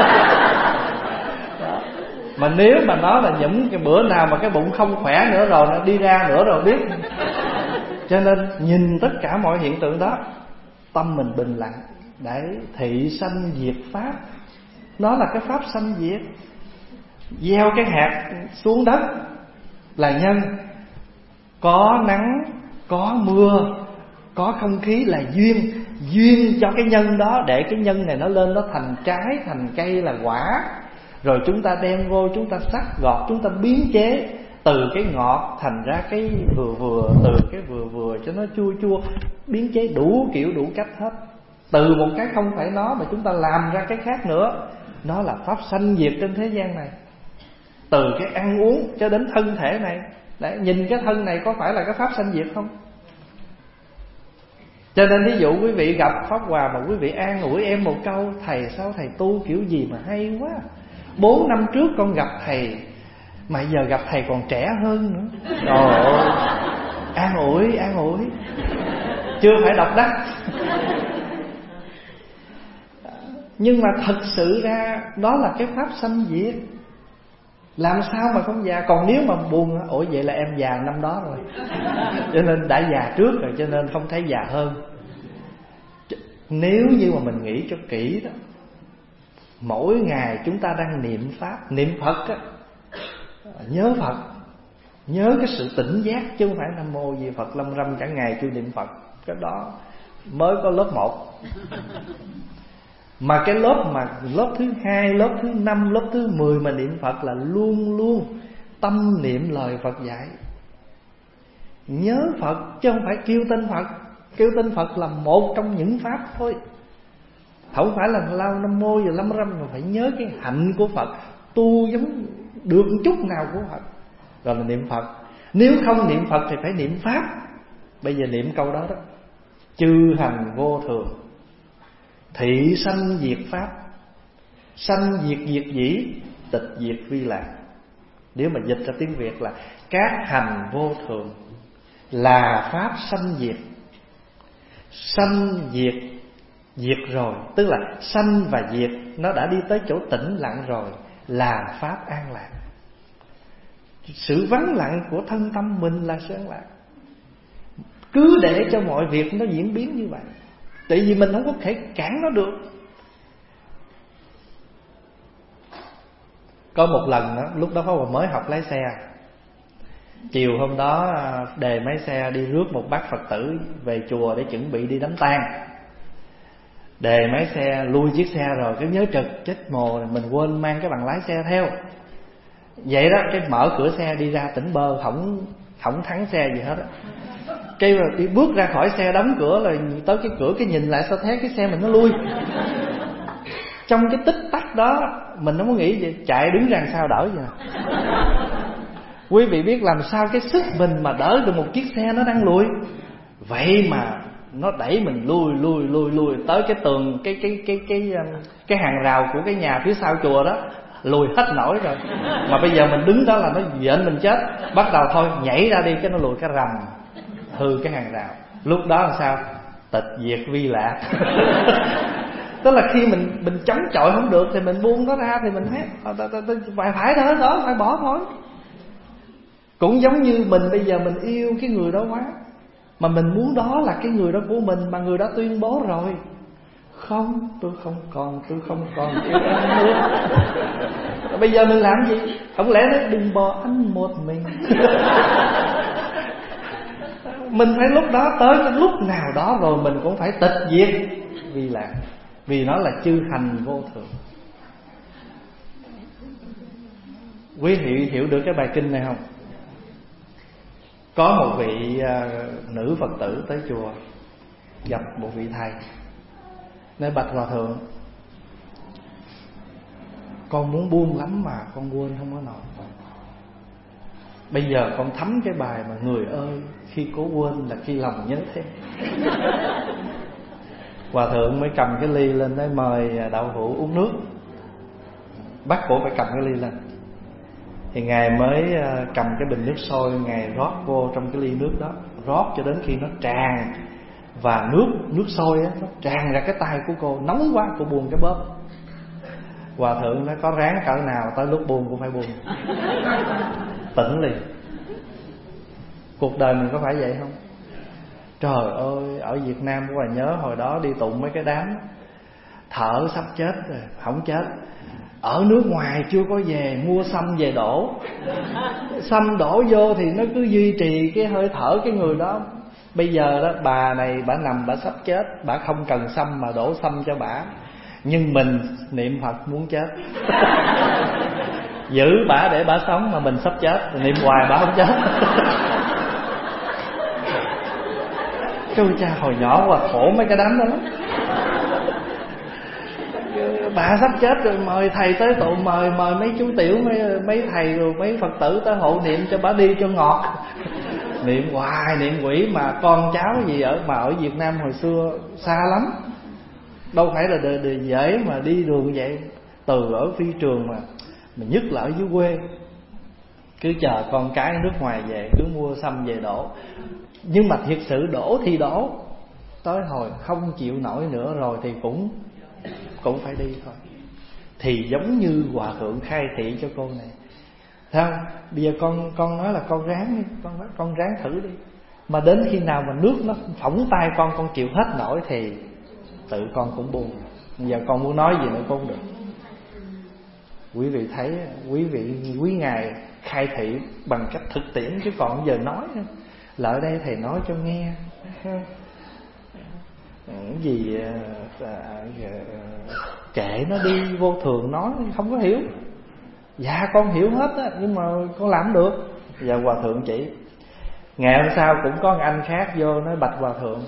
Mà nếu mà nó là những cái bữa nào mà cái bụng không khỏe nữa rồi, nó đi ra nữa rồi biết. Cho nên nhìn tất cả mọi hiện tượng đó, tâm mình bình lặng. Đấy, thị sanh diệt pháp. Nó là cái pháp sanh diệt. Gieo cái hạt xuống đất là nhân. Có nắng, có mưa, có không khí là duyên. Duyên cho cái nhân đó, để cái nhân này nó lên, nó thành trái, thành cây là quả. Rồi chúng ta đem vô, chúng ta sắc gọt, chúng ta biến chế. Từ cái ngọt thành ra cái vừa vừa, từ cái vừa vừa cho nó chua chua, biến chế đủ kiểu đủ cách hết. Từ một cái không phải nó mà chúng ta làm ra cái khác nữa. Nó là pháp sanh diệt trên thế gian này. Từ cái ăn uống cho đến thân thể này. Đấy, nhìn cái thân này có phải là cái pháp sanh diệt không? Cho nên ví dụ quý vị gặp Pháp Hòa mà quý vị an ủi em một câu: thầy sao thầy tu kiểu gì mà hay quá, 4 năm trước con gặp thầy mà giờ gặp thầy còn trẻ hơn nữa. Trời ơi, an ủi, chưa phải độc đắc. Nhưng mà thật sự ra đó là cái pháp sanh diệt. Làm sao mà không già? Còn nếu mà buồn, ủa vậy là em già năm đó rồi, cho nên đã già trước rồi, cho nên không thấy già hơn. Nếu như mà mình nghĩ cho kỹ đó, mỗi ngày chúng ta đang niệm Pháp, niệm Phật á, nhớ Phật, nhớ cái sự tỉnh giác, chứ không phải Nam Mô Di Phật lâm râm cả ngày chưa niệm Phật. Cái đó mới có lớp 1. Mà cái lớp thứ 2, lớp thứ 5, lớp thứ 10 mà niệm Phật là luôn luôn tâm niệm lời Phật dạy. Nhớ Phật chứ không phải kêu tên Phật. Kêu tên Phật là một trong những pháp thôi, không phải là lao Nam Mô và lâm râm, mà phải nhớ cái hạnh của Phật, tu giống được chút nào của Phật rồi là niệm Phật. Nếu không niệm Phật thì phải niệm Pháp. Bây giờ niệm câu đó đó: chư hành vô thường, thị sanh diệt pháp, sanh diệt diệt dĩ, tịch diệt vi lạc. Nếu mà dịch ra tiếng Việt là các hành vô thường là pháp sanh diệt. Sanh diệt, diệt rồi, tức là sanh và diệt nó đã đi tới chỗ tĩnh lặng rồi, là pháp an lạc. Sự vắng lặng của thân tâm mình là sự an lạc. Cứ để cho mọi việc nó diễn biến như vậy, tại vì mình không có thể cản nó được. Có một lần đó, lúc đó Pháp Hòa mới học lái xe. Chiều hôm đó đề máy xe đi rước một bác Phật tử về chùa để chuẩn bị đi đám tang. Đề máy xe lui chiếc xe rồi, cái nhớ trực chết mồ mình quên mang cái bằng lái xe theo. Vậy đó, cái mở cửa xe đi ra tỉnh bơ, không thắng xe gì hết á. Cây rồi đi bước ra khỏi xe, đóng cửa rồi tới cái cửa, cái nhìn lại sao thế cái xe mình nó lui. Trong cái tích tắc đó mình không có nghĩ gì, chạy đứng ra sao đỡ vậy nè. Quý vị biết làm sao cái sức mình mà đỡ được một chiếc xe nó đang lùi. Vậy mà nó đẩy mình lui tới cái tường, cái hàng rào của cái nhà phía sau chùa đó, lùi hết nổi rồi. Mà bây giờ mình đứng đó là nó dện mình chết. Bắt đầu thôi nhảy ra đi, cái nó lùi cái rầm, hư cái hàng rào. Lúc đó là sao? Tịch diệt vi lạc. Tức là khi mình chống chọi không được thì mình buông nó ra, thì mình thấy phải đó, phải bỏ thôi. Cũng giống như mình bây giờ mình yêu cái người đó quá, mà mình muốn đó là cái người đó của mình, mà người đó tuyên bố rồi: không, tôi không còn yêu em nữa. Bây giờ mình làm gì? Không lẽ nói đừng bỏ anh một mình. Mình phải lúc đó, tới cái lúc nào đó rồi mình cũng phải tịch diệt vi lạc, vì nó là chư hành vô thường. Quý vị hiểu được cái bài kinh này không? Có một vị nữ Phật tử tới chùa gặp một vị thầy, nói: bạch hòa thượng, con muốn buông lắm mà con quên không có nổi. Bây giờ con thấm cái bài mà người ơi, khi cố quên là khi lòng nhớ thêm. Hòa thượng mới cầm cái ly lên, nói: mời đạo hữu uống nước. Bắt cổ phải cầm cái ly lên. Thì Ngài mới cầm cái bình nước sôi, Ngài rót vô trong cái ly nước đó, rót cho đến khi nó tràn. Và nước sôi á, nó tràn ra cái tay của cô, nóng quá, cô buông cái bóp. Hòa thượng nói: có ráng cỡ nào tới lúc buông cũng phải buông. Tỉnh liền. Cuộc đời mình có phải vậy không? Trời ơi, ở Việt Nam của bà nhớ hồi đó đi tụng mấy cái đám thở sắp chết rồi, không chết. Ở nước ngoài chưa có về, mua sâm về đổ. Sâm đổ vô thì nó cứ duy trì cái hơi thở cái người đó. Bây giờ đó, bà này bà nằm, bà sắp chết, bà không cần sâm mà đổ sâm cho bà. Nhưng mình niệm Phật muốn chết. Giữ bà để bà sống mà mình sắp chết, niệm hoài bà không chết. Trời cha, hồi nhỏ quá khổ mấy cái đám đó lắm. Bà sắp chết rồi, mời thầy tới tụng, mời mấy chú tiểu, mấy thầy rồi mấy Phật tử tới hộ niệm cho bà đi cho ngọt. Niệm hoài, niệm quỷ. Mà con cháu gì ở Việt Nam hồi xưa xa lắm, đâu phải là đời dễ mà đi đường vậy. Từ ở phi trường mà nhất là ở dưới quê, cứ chờ con cái nước ngoài về, cứ mua sâm về đổ. Nhưng mà thiệt sự đổ thì đổ, tới hồi không chịu nổi nữa rồi thì cũng phải đi thôi. Thì giống như hòa thượng khai thị cho cô này, thấy không? Bây giờ con nói là con ráng đi, con ráng thử đi. Mà đến khi nào mà nước nó phỏng tay con chịu hết nổi thì tự con cũng buông. Bây giờ con muốn nói gì nữa cũng không được. Quý vị thấy, quý ngài khai thị bằng cách thực tiễn, chứ còn giờ nói là ở đây thầy nói cho nghe gì kệ nó đi, vô thường nói không có hiểu. Dạ con hiểu hết á, nhưng mà con làm được. Dạ hòa thượng chỉ. Ngày hôm sau cũng có một anh khác vô nói: bạch hòa thượng,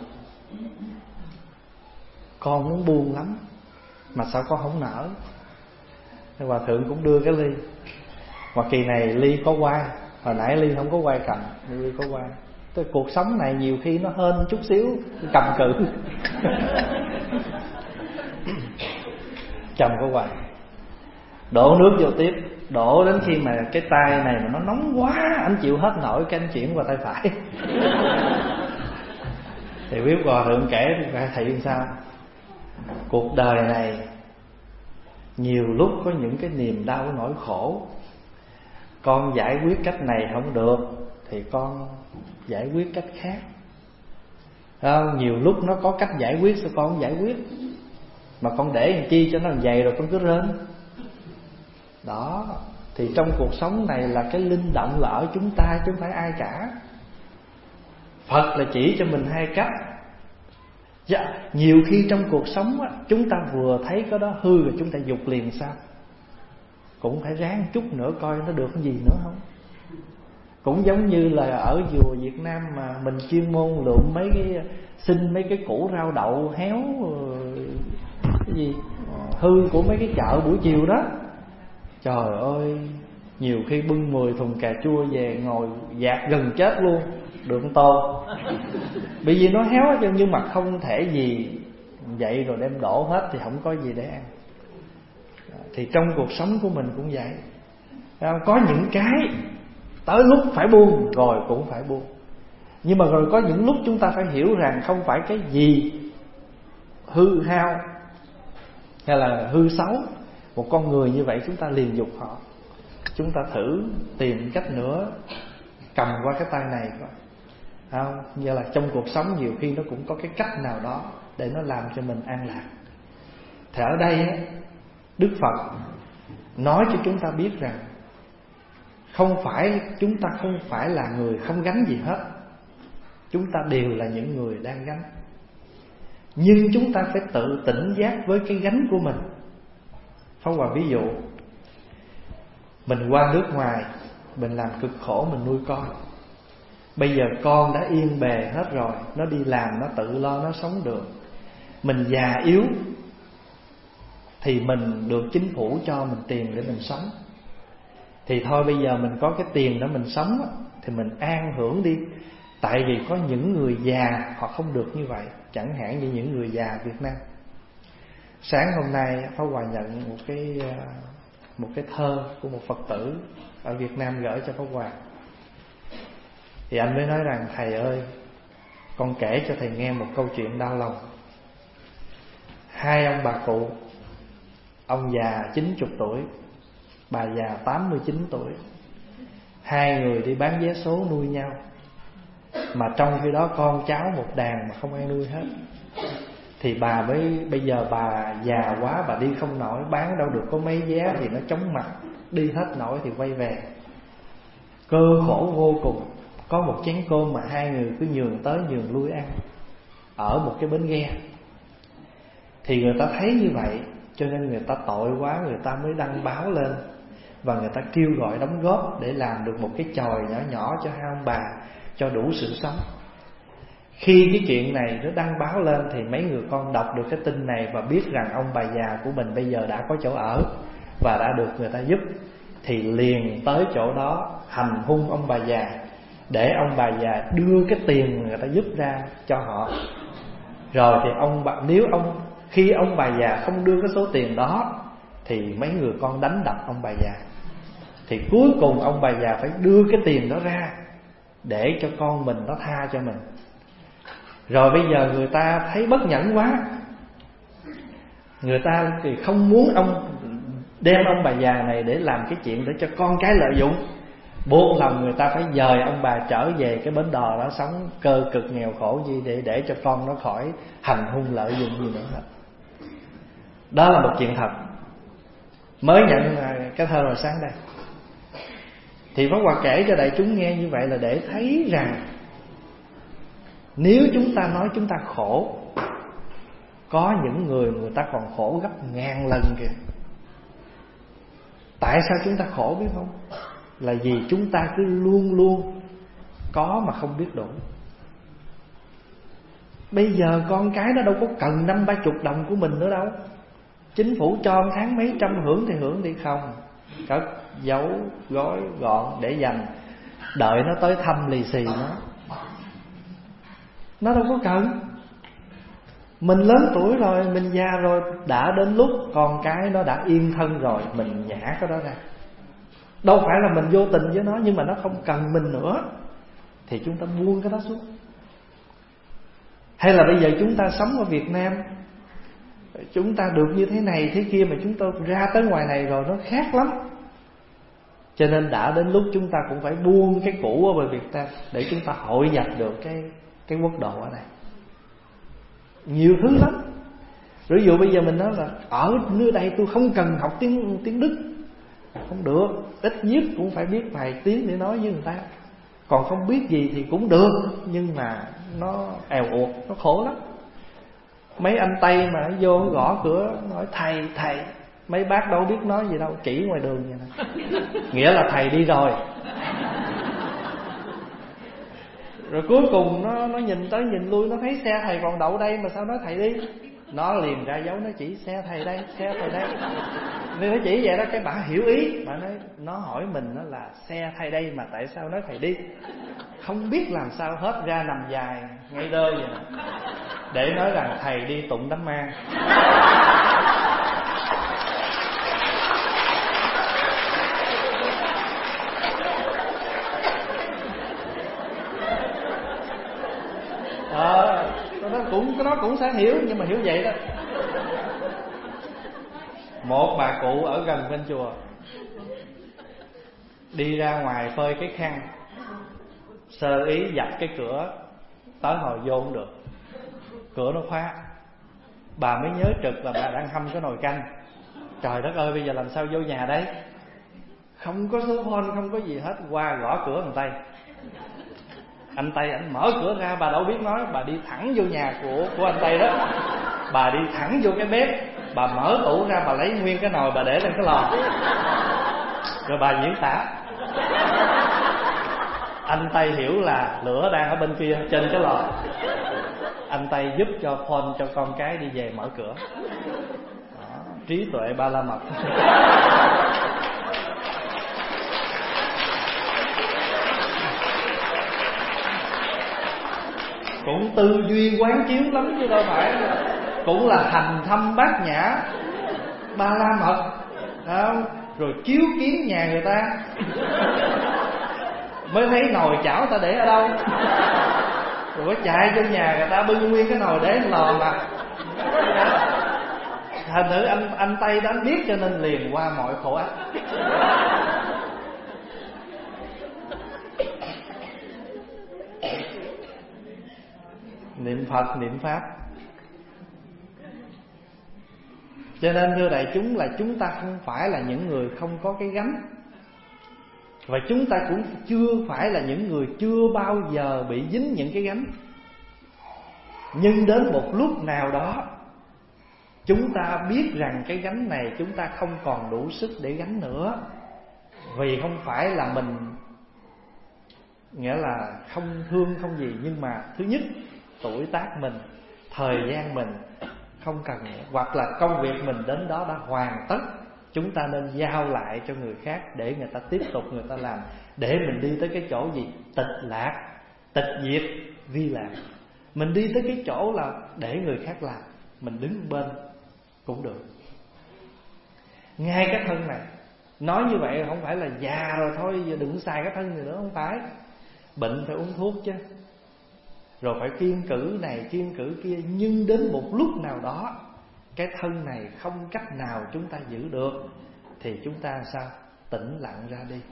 con muốn buông lắm mà sao con không nỡ. Hòa thượng cũng đưa cái ly. Mà kỳ này ly có quai, hồi nãy ly không có quai cầm, ly có quai. Cái cuộc sống này nhiều khi nó hên chút xíu, cầm cự. Chồng có quai, đổ nước vô tiếp, đổ đến khi mà cái tay này mà nó nóng quá, anh chịu hết nổi, cái anh chuyển qua tay phải. Thì biết hòa thượng kể thị làm sao? Cuộc đời này nhiều lúc có những cái niềm đau nỗi khổ, con giải quyết cách này không được thì con giải quyết cách khác. Nhiều lúc nó có cách giải quyết, sao con không giải quyết? Mà con để làm chi cho nó dày rồi con cứ rên. Đó. Thì trong cuộc sống này là cái linh động là ở chúng ta, chứ không phải ai cả. Phật là chỉ cho mình hai cách. Dạ, nhiều khi trong cuộc sống á, chúng ta vừa thấy cái đó hư rồi chúng ta dục liền sao? Cũng phải ráng chút nữa coi nó được cái gì nữa không. Cũng giống như là ở chùa Việt Nam mà mình chuyên môn lượm xin mấy cái củ rau đậu héo, cái gì hư của mấy cái chợ buổi chiều đó. Trời ơi, nhiều khi bưng 10 thùng cà chua về ngồi dạt gần chết luôn, được một tô. Bởi vì nó héo hết, nhưng mà không thể gì vậy rồi đem đổ hết thì không có gì để ăn. Thì trong cuộc sống của mình cũng vậy. Có những cái tới lúc phải buông rồi cũng phải buông. Nhưng mà rồi có những lúc chúng ta phải hiểu rằng không phải cái gì hư hao hay là hư xấu một con người như vậy chúng ta liền dục họ. Chúng ta thử tìm cách nữa cầm qua cái tay này coi. Không, như là trong cuộc sống nhiều khi nó cũng có cái cách nào đó để nó làm cho mình an lạc. Thì ở đây Đức Phật nói cho chúng ta biết rằng chúng ta không phải là người không gánh gì hết. Chúng ta đều là những người đang gánh. Nhưng chúng ta phải tự tỉnh giác với cái gánh của mình. Pháp Hòa ví dụ, mình qua nước ngoài, mình làm cực khổ, mình nuôi con. Bây giờ con đã yên bề hết rồi, nó đi làm, nó tự lo, nó sống được. Mình già yếu thì mình được chính phủ cho mình tiền để mình sống. Thì thôi bây giờ mình có cái tiền đó mình sống thì mình an hưởng đi. Tại vì có những người già họ không được như vậy. Chẳng hạn như những người già Việt Nam. Sáng hôm nay Pháp Hòa nhận một cái thơ của một Phật tử ở Việt Nam gửi cho Pháp Hòa. Thì anh mới nói rằng: thầy ơi, con kể cho thầy nghe một câu chuyện đau lòng. Hai ông bà cụ, ông già 90 tuổi, bà già 89 tuổi. Hai người đi bán vé số nuôi nhau. Mà trong khi đó con cháu một đàn mà không ai nuôi hết. Thì bây giờ bà già quá, bà đi không nổi, bán đâu được có mấy vé thì nó chóng mặt, đi hết nổi thì quay về. Cơ khổ vô cùng. Có một chén cơm mà hai người cứ nhường tới nhường lui ăn ở một cái bến ghe. Thì người ta thấy như vậy cho nên người ta tội quá, người ta mới đăng báo lên và người ta kêu gọi đóng góp để làm được một cái chòi nhỏ nhỏ cho hai ông bà, cho đủ sự sống. Khi cái chuyện này nó đăng báo lên thì mấy người con đọc được cái tin này và biết rằng ông bà già của mình bây giờ đã có chỗ ở và đã được người ta giúp, thì liền tới chỗ đó hành hung ông bà già để ông bà già đưa cái tiền người ta giúp ra cho họ. Rồi thì khi ông bà già không đưa cái số tiền đó thì mấy người con đánh đập ông bà già. Thì cuối cùng ông bà già phải đưa cái tiền đó ra để cho con mình nó tha cho mình. Rồi bây giờ người ta thấy bất nhẫn quá, người ta thì không muốn đem ông bà già này để làm cái chuyện để cho con cái lợi dụng. Buộc lòng người ta phải dời ông bà trở về cái bến đò đó sống cơ cực nghèo khổ gì để cho con nó khỏi hành hung lợi dụng gì nữa hết. Đó là một chuyện thật. Mới nhận cái thơ hồi sáng đây. Thì Pháp Hòa kể cho đại chúng nghe như vậy là để thấy rằng nếu chúng ta nói chúng ta khổ, có những người ta còn khổ gấp ngàn lần kìa. Tại sao chúng ta khổ biết không? Là vì chúng ta cứ luôn luôn có mà không biết đủ. Bây giờ con cái nó đâu có cần 50-30 đồng của mình nữa đâu. Chính phủ cho tháng mấy trăm hưởng thì hưởng đi không, cất giấu gói gọn để dành, đợi nó tới thăm lì xì nó đâu có cần. Mình lớn tuổi rồi, mình già rồi, đã đến lúc con cái nó đã yên thân rồi, mình nhả cái đó ra. Đâu phải là mình vô tình với nó, nhưng mà nó không cần mình nữa thì chúng ta buông cái đó xuống. Hay là bây giờ chúng ta sống ở Việt Nam, chúng ta được như thế này thế kia, mà chúng ta ra tới ngoài này rồi nó khác lắm. Cho nên đã đến lúc chúng ta cũng phải buông cái cũ ở bên Việt Nam để chúng ta hội nhập được cái quốc độ ở này. Nhiều thứ lắm. Ví dụ bây giờ mình nói là ở nơi đây tôi không cần học tiếng Đức, không được. Ít nhất cũng phải biết vài tiếng để nói với người ta. Còn không biết gì thì cũng được, nhưng mà nó èo uột, nó khổ lắm. Mấy anh Tây mà vô gõ cửa nói thầy, mấy bác đâu biết nói gì đâu, chỉ ngoài đường vậy nè. Nghĩa là thầy đi rồi. Rồi cuối cùng nó nhìn tới nhìn lui, nó thấy xe thầy còn đậu đây mà sao nói thầy đi. Nó liền ra dấu, nó chỉ xe thầy đây, xe thầy đây. Nên nó chỉ vậy đó, cái bà hiểu ý. Bà nói, nó hỏi mình nó là xe thầy đây mà tại sao nói thầy đi. Không biết làm sao hết, ra nằm dài ngay đơ vậy nè, để nói rằng thầy đi tụng đám ma. Nó cũng sẽ hiểu, nhưng mà hiểu vậy đó. Một bà cụ ở gần bên chùa đi ra ngoài phơi cái khăn, sơ ý dập cái cửa, tới hồi vô không được, cửa nó khóa. Bà mới nhớ trực là bà đang hâm cái nồi canh. Trời đất ơi, bây giờ làm sao vô nhà đấy? Không có số phone, không có gì hết. Qua gõ cửa thằng Tây. Anh Tây anh mở cửa ra, bà đâu biết nói, bà đi thẳng vô nhà của anh Tây đó. Bà đi thẳng vô cái bếp, bà mở tủ ra, bà lấy nguyên cái nồi bà để lên cái lò, rồi bà diễn tả. Anh Tây hiểu là lửa đang ở bên kia trên cái lò. Anh Tây giúp cho phone cho con cái đi về mở cửa. Đó, trí tuệ ba la mật. Cũng tư duy quán chiếu lắm chứ đâu phải. Cũng là hành thâm bát nhã, ba la mật, không? Rồi chiếu kiến nhà người ta, mới thấy nồi chảo ta để ở đâu, rồi có chạy vô nhà người ta bưng nguyên cái nồi để lò mà. Thành thử anh Tây đó anh biết, cho nên liền qua mọi khổ ách. Niệm Phật, niệm Pháp. Cho nên thưa đại chúng là chúng ta không phải là những người không có cái gánh, và chúng ta cũng chưa phải là những người chưa bao giờ bị dính những cái gánh. Nhưng đến một lúc nào đó chúng ta biết rằng cái gánh này chúng ta không còn đủ sức để gánh nữa. Vì không phải là mình, nghĩa là không thương không gì, nhưng mà thứ nhất tuổi tác mình, thời gian mình không cần nữa, hoặc là công việc mình đến đó đã hoàn tất, chúng ta nên giao lại cho người khác để người ta tiếp tục người ta làm, để mình đi tới cái chỗ gì? Tịch lạc, tịch diệt, vi lạc. Mình đi tới cái chỗ là để người khác làm, mình đứng bên cũng được. Ngay cái thân này, nói như vậy không phải là già rồi thôi giờ đừng xài cái thân này nữa, không phải. Bệnh phải uống thuốc chứ, rồi phải kiêng cữ này kiêng cữ kia. Nhưng đến một lúc nào đó cái thân này không cách nào chúng ta giữ được, thì chúng ta sao? Tĩnh lặng ra đi.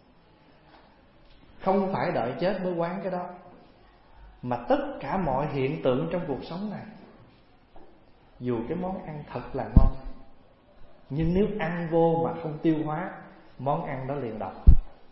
Không phải đợi chết mới quán cái đó, mà tất cả mọi hiện tượng trong cuộc sống này, dù cái món ăn thật là ngon, nhưng nếu ăn vô mà không tiêu hóa, món ăn đó liền độc.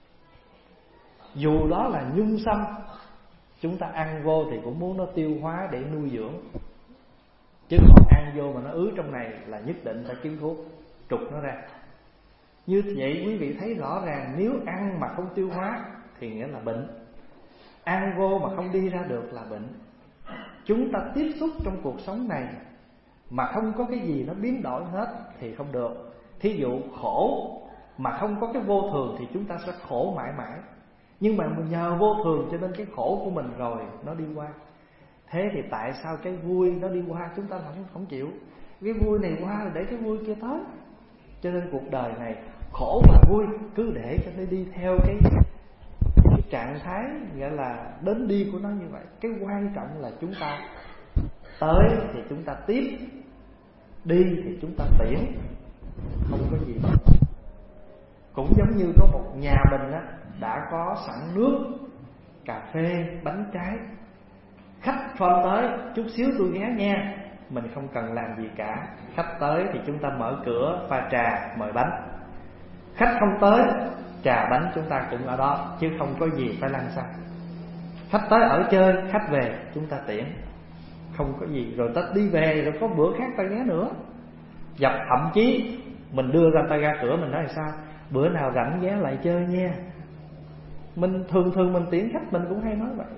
Dù đó là nhung sâm, chúng ta ăn vô thì cũng muốn nó tiêu hóa để nuôi dưỡng, chứ còn ăn vô mà nó ứ trong này là nhất định phải kiếm thuốc trục nó ra. Như vậy quý vị thấy rõ ràng, nếu ăn mà không tiêu hóa thì nghĩa là bệnh, ăn vô mà không đi ra được là bệnh. Chúng ta tiếp xúc trong cuộc sống này mà không có cái gì nó biến đổi hết thì không được. Thí dụ khổ mà không có cái vô thường thì chúng ta sẽ khổ mãi mãi. Nhưng mà nhờ vô thường cho nên cái khổ của mình rồi nó đi qua. Thế thì tại sao cái vui nó đi qua chúng ta không chịu? Cái vui này qua rồi để cái vui kia tới. Cho nên cuộc đời này khổ và vui cứ để cho nó đi theo cái trạng thái gọi là đến đi của nó như vậy. Cái quan trọng là chúng ta tới thì chúng ta tiếp, đi thì chúng ta tiễn, không có gì đâu. Cũng giống như có một nhà mình á, đã có sẵn nước, cà phê, bánh trái. Khách phone tới, chút xíu tôi ghé nha. Mình không cần làm gì cả. Khách tới thì chúng ta mở cửa, pha trà, mời bánh. Khách không tới, trà bánh chúng ta cũng ở đó, chứ không có gì phải lăn xăng. Khách tới ở chơi, khách về chúng ta tiễn, không có gì. Rồi ta đi về, rồi có bữa khác ta ghé nữa. Và thậm chí mình đưa ra tay ra cửa, mình nói là sao? Bữa nào rảnh ghé lại chơi nha. Mình thường mình tiễn khách mình cũng hay nói vậy.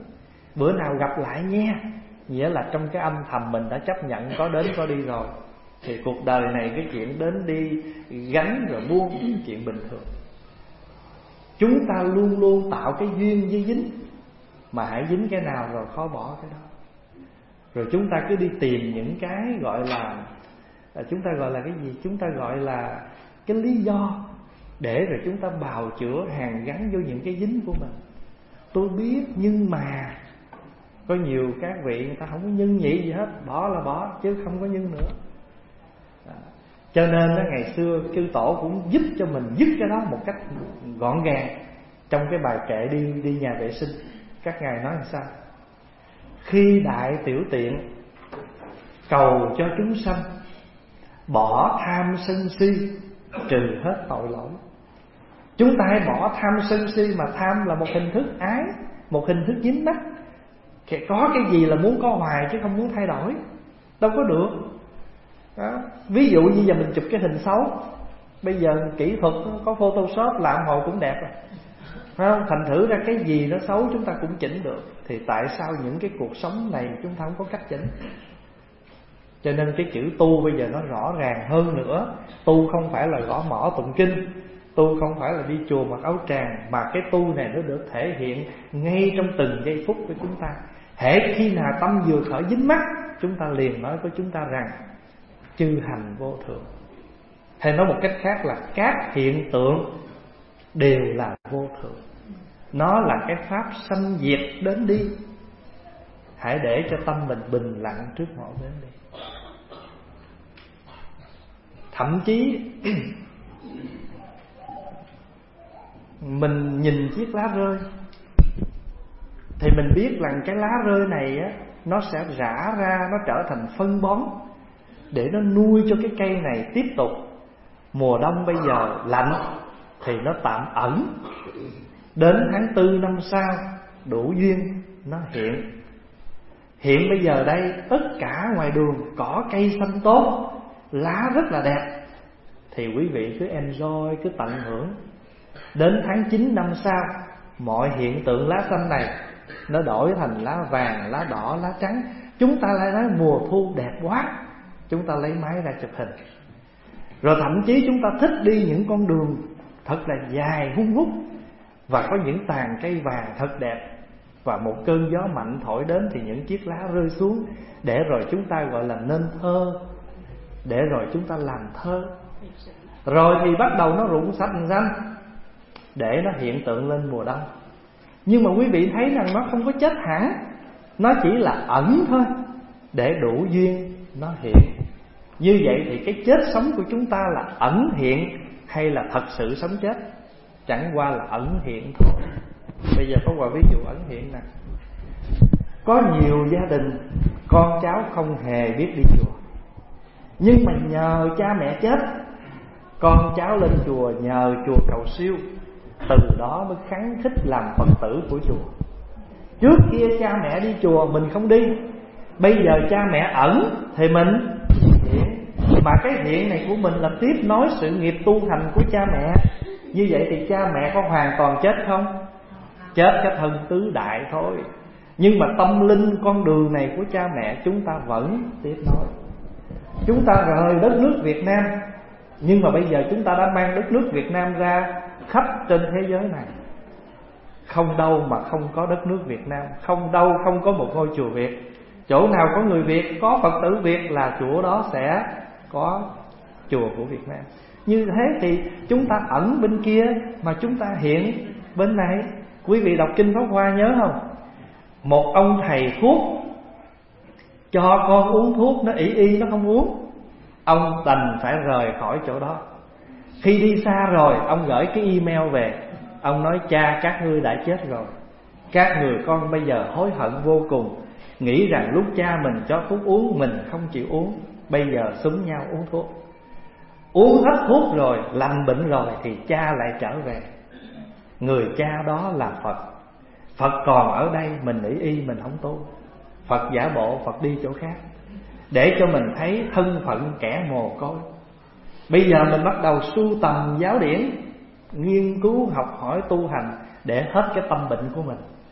bữa nào gặp lại nha. Nghĩa là trong cái âm thầm mình đã chấp nhận có đến có đi rồi. Thì cuộc đời này cái chuyện đến đi, gánh rồi buông, chuyện bình thường. Chúng ta luôn luôn tạo cái duyên với dính, mà hãy dính cái nào rồi khó bỏ cái đó. Rồi chúng ta cứ đi tìm những cái gọi là, chúng ta gọi là cái gì? Chúng ta gọi là cái lý do để rồi chúng ta bào chữa hàn gắn vô những cái dính của mình. Tôi biết nhưng mà có nhiều các vị người ta không có nhân nhị gì hết, bỏ là bỏ chứ không có nhân nữa. Cho nên đó, ngày xưa chư tổ cũng giúp cho mình dứt cái đó một cách gọn gàng. Trong cái bài kệ đi nhà vệ sinh, các ngài nói làm sao? Khi đại tiểu tiện cầu cho chúng sanh, bỏ tham sân si, trừ hết tội lỗi. Chúng ta hãy bỏ tham sân si, mà tham là một hình thức ái, một hình thức dính mắc. Có cái gì là muốn có hoài chứ không muốn thay đổi, đâu có được đó. Ví dụ như giờ mình chụp cái hình xấu, bây giờ kỹ thuật có Photoshop làm hồi cũng đẹp rồi, phải không? Thành thử ra cái gì nó xấu chúng ta cũng chỉnh được. Thì tại sao những cái cuộc sống này chúng ta không có cách chỉnh? Cho nên cái chữ tu bây giờ nó rõ ràng hơn nữa. Tu không phải là gõ mõ tụng kinh, tu không phải là đi chùa mặc áo tràng, mà cái tu này nó được thể hiện ngay trong từng giây phút của chúng ta. Hễ khi nào tâm vừa khởi dính mắc, chúng ta liền nói với chúng ta rằng chư hành vô thường. Hay nói một cách khác là các hiện tượng đều là vô thường. Nó là cái pháp sanh diệt đến đi. Hãy để cho tâm mình bình lặng trước mọi đến đi. Thậm chí mình nhìn chiếc lá rơi thì mình biết rằng cái lá rơi này á, nó sẽ rã ra, nó trở thành phân bón để nó nuôi cho cái cây này tiếp tục. Mùa đông bây giờ lạnh thì nó tạm ẩn, đến tháng 4 năm sau đủ duyên nó hiện. Hiện bây giờ đây tất cả ngoài đường cỏ cây xanh tốt, lá rất là đẹp, thì quý vị cứ enjoy, cứ tận hưởng. Đến tháng 9 năm sau, mọi hiện tượng lá xanh này nó đổi thành lá vàng, lá đỏ, lá trắng. Chúng ta lại nói mùa thu đẹp quá, chúng ta lấy máy ra chụp hình. Rồi thậm chí chúng ta thích đi những con đường thật là dài hun hút, và có những tàn cây vàng thật đẹp, và một cơn gió mạnh thổi đến thì những chiếc lá rơi xuống, để rồi chúng ta gọi là nên thơ, để rồi chúng ta làm thơ. Rồi thì bắt đầu nó rụng xanh xanh để nó hiện tượng lên mùa đông. Nhưng mà quý vị thấy rằng nó không có chết hẳn, nó chỉ là ẩn thôi, để đủ duyên nó hiện. Như vậy thì cái chết sống của chúng ta là ẩn hiện hay là thật sự sống chết? Chẳng qua là ẩn hiện thôi. Bây giờ có một ví dụ ẩn hiện nè. Có nhiều gia đình con cháu không hề biết đi chùa, nhưng mà nhờ cha mẹ chết, con cháu lên chùa nhờ chùa cầu siêu, từ đó mới khắng khích làm Phật tử của chùa. Trước kia cha mẹ đi chùa mình không đi, bây giờ cha mẹ ẩn thì mình hiện. Mà cái hiện này của mình là tiếp nối sự nghiệp tu hành của cha mẹ. Như vậy thì cha mẹ có hoàn toàn chết không? Chết cái thân tứ đại thôi. Nhưng mà tâm linh con đường này của cha mẹ chúng ta vẫn tiếp nối. Chúng ta rời đất nước Việt Nam, nhưng mà bây giờ chúng ta đã mang đất nước Việt Nam ra khắp trên thế giới này. Không đâu mà không có đất nước Việt Nam, không đâu không có một ngôi chùa Việt. Chỗ nào có người Việt, có Phật tử Việt là chỗ đó sẽ có chùa của Việt Nam. Như thế thì chúng ta ẩn bên kia mà chúng ta hiện bên này. Quý vị đọc Kinh Pháp Hoa nhớ không? Một ông thầy thuốc cho con uống thuốc, nó ỷ y nó không uống, ông đành phải rời khỏi chỗ đó. Khi đi xa rồi, ông gửi cái email về, ông nói cha các ngươi đã chết rồi, các người con bây giờ hối hận vô cùng, nghĩ rằng lúc cha mình cho thuốc uống mình không chịu uống, bây giờ xúm nhau uống thuốc. Uống hết thuốc rồi, lành bệnh rồi thì cha lại trở về. Người cha đó là Phật. Phật còn ở đây, mình ỷ y mình không tu. Phật giả bộ, Phật đi chỗ khác, để cho mình thấy thân phận kẻ mồ côi. Bây giờ mình bắt đầu sưu tầm giáo điển, nghiên cứu học hỏi tu hành để hết cái tâm bệnh của mình.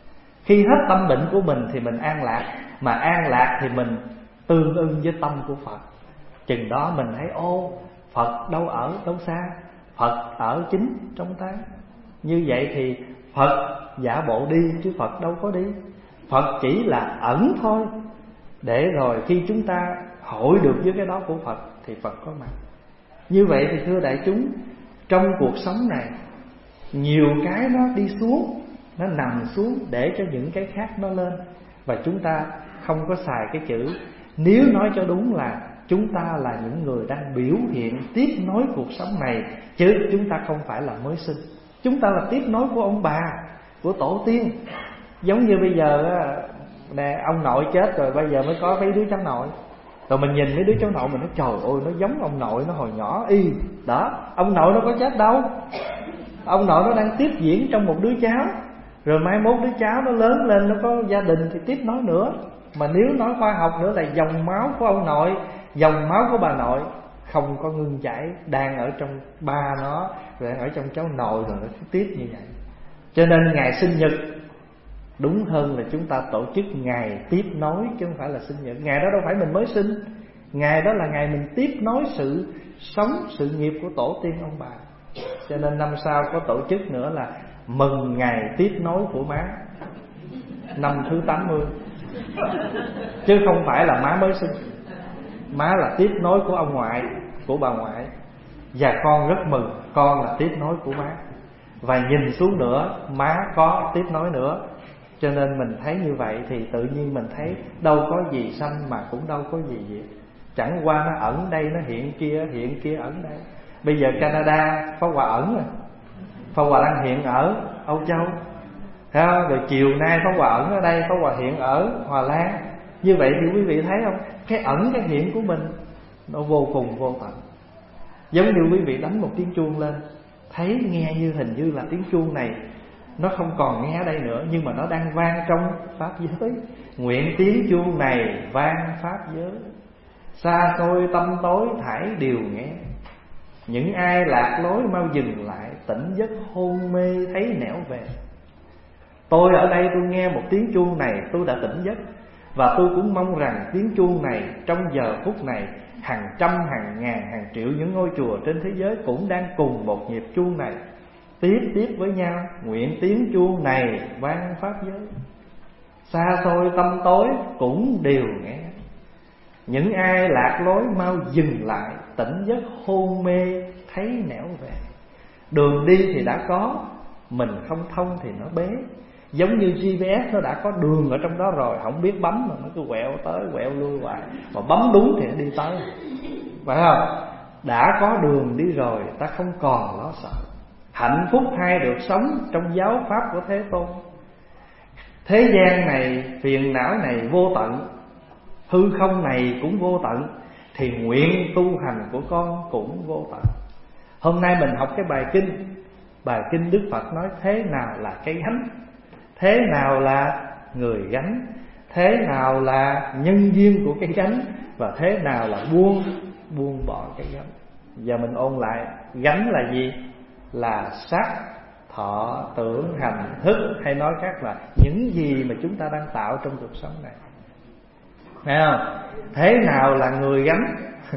Khi hết tâm bệnh của mình thì mình an lạc. Mà an lạc thì mình tương ưng với tâm của Phật. Chừng đó mình thấy ô, Phật đâu ở đâu xa, Phật ở chính trong ta. Như vậy thì Phật giả bộ đi chứ Phật đâu có đi. Phật chỉ là ẩn thôi, để rồi khi chúng ta hội được với cái đó của Phật thì Phật có mặt. Như vậy thì thưa đại chúng, trong cuộc sống này nhiều cái nó đi xuống, nó nằm xuống để cho những cái khác nó lên. Và chúng ta không có xài cái chữ, nếu nói cho đúng là chúng ta là những người đang biểu hiện tiếp nối cuộc sống này, chứ chúng ta không phải là mới sinh. Chúng ta là tiếp nối của ông bà, của tổ tiên. Giống như bây giờ nè, ông nội chết rồi bây giờ mới có mấy đứa cháu nội. Rồi mình nhìn mấy đứa cháu nội mình nói trời ơi, nó giống ông nội nó hồi nhỏ y. Đó, ông nội nó có chết đâu. Ông nội nó đang tiếp diễn trong một đứa cháu. Rồi mai mốt đứa cháu nó lớn lên, nó có gia đình thì tiếp nối nữa. Mà nếu nói khoa học nữa là dòng máu của ông nội, dòng máu của bà nội không có ngưng chảy, đang ở trong ba nó, rồi ở trong cháu nội, rồi nó tiếp như vậy. Cho nên ngày sinh nhật đúng hơn là chúng ta tổ chức ngày tiếp nối, chứ không phải là sinh nhật. Ngày đó đâu phải mình mới sinh, ngày đó là ngày mình tiếp nối sự sống, sự nghiệp của tổ tiên ông bà. Cho nên năm sau có tổ chức nữa là mừng ngày tiếp nối của má, năm thứ 80. Chứ không phải là má mới sinh. Má là tiếp nối của ông ngoại, của bà ngoại. Và con rất mừng, con là tiếp nối của má. Và nhìn xuống nữa, má có tiếp nối nữa. Cho nên mình thấy như vậy thì tự nhiên mình thấy đâu có gì sanh mà cũng đâu có gì diệt. Chẳng qua nó ẩn đây, nó hiện kia ẩn đây. Bây giờ Canada Pháp Hòa ẩn rồi, Pháp Hòa đang hiện ở Âu Châu. Rồi chiều nay Pháp Hòa ẩn ở đây, Pháp Hòa hiện ở Hòa Lan. Như vậy thì quý vị thấy không, cái ẩn cái hiện của mình nó vô cùng vô tận. Giống như quý vị đánh một tiếng chuông lên, thấy nghe như hình như là tiếng chuông này nó không còn nghe ở đây nữa, nhưng mà nó đang vang trong pháp giới. Nguyện tiếng chuông này vang pháp giới, xa xôi tâm tối thải đều nghe. Những ai lạc lối mau dừng lại, tỉnh giấc hôn mê thấy nẻo về. Tôi ở đây tôi nghe một tiếng chuông này, tôi đã tỉnh giấc. Và tôi cũng mong rằng tiếng chuông này trong giờ phút này, hàng trăm, hàng ngàn, hàng triệu những ngôi chùa trên thế giới cũng đang cùng một nhịp chuông này tiếp với nhau. Nguyện tiếng chuông này vang pháp giới, xa xôi tâm tối cũng đều nghe. Những ai lạc lối mau dừng lại, tỉnh giấc hôn mê thấy nẻo về. Đường đi thì đã có, mình không thông thì nó bế. Giống như GPS nó đã có đường ở trong đó rồi, không biết bấm mà nó cứ quẹo tới quẹo lui hoài. Mà bấm đúng thì nó đi tới, phải không? Đã có đường đi rồi, ta không còn lo sợ. Hạnh phúc thay được sống trong giáo pháp của Thế Tôn. Thế gian này, phiền não này vô tận, hư không này cũng vô tận, thì nguyện tu hành của con cũng vô tận. Hôm nay mình học cái bài kinh Đức Phật nói thế nào là cái gánh, thế nào là người gánh, thế nào là nhân duyên của cái gánh, và thế nào là buông bỏ cái gánh. Giờ mình ôn lại, gánh là gì? Là sắc, thọ, tưởng, hành, thức, hay nói khác là những gì mà chúng ta đang tạo trong cuộc sống này. Thấy không? Thế nào là người gánh?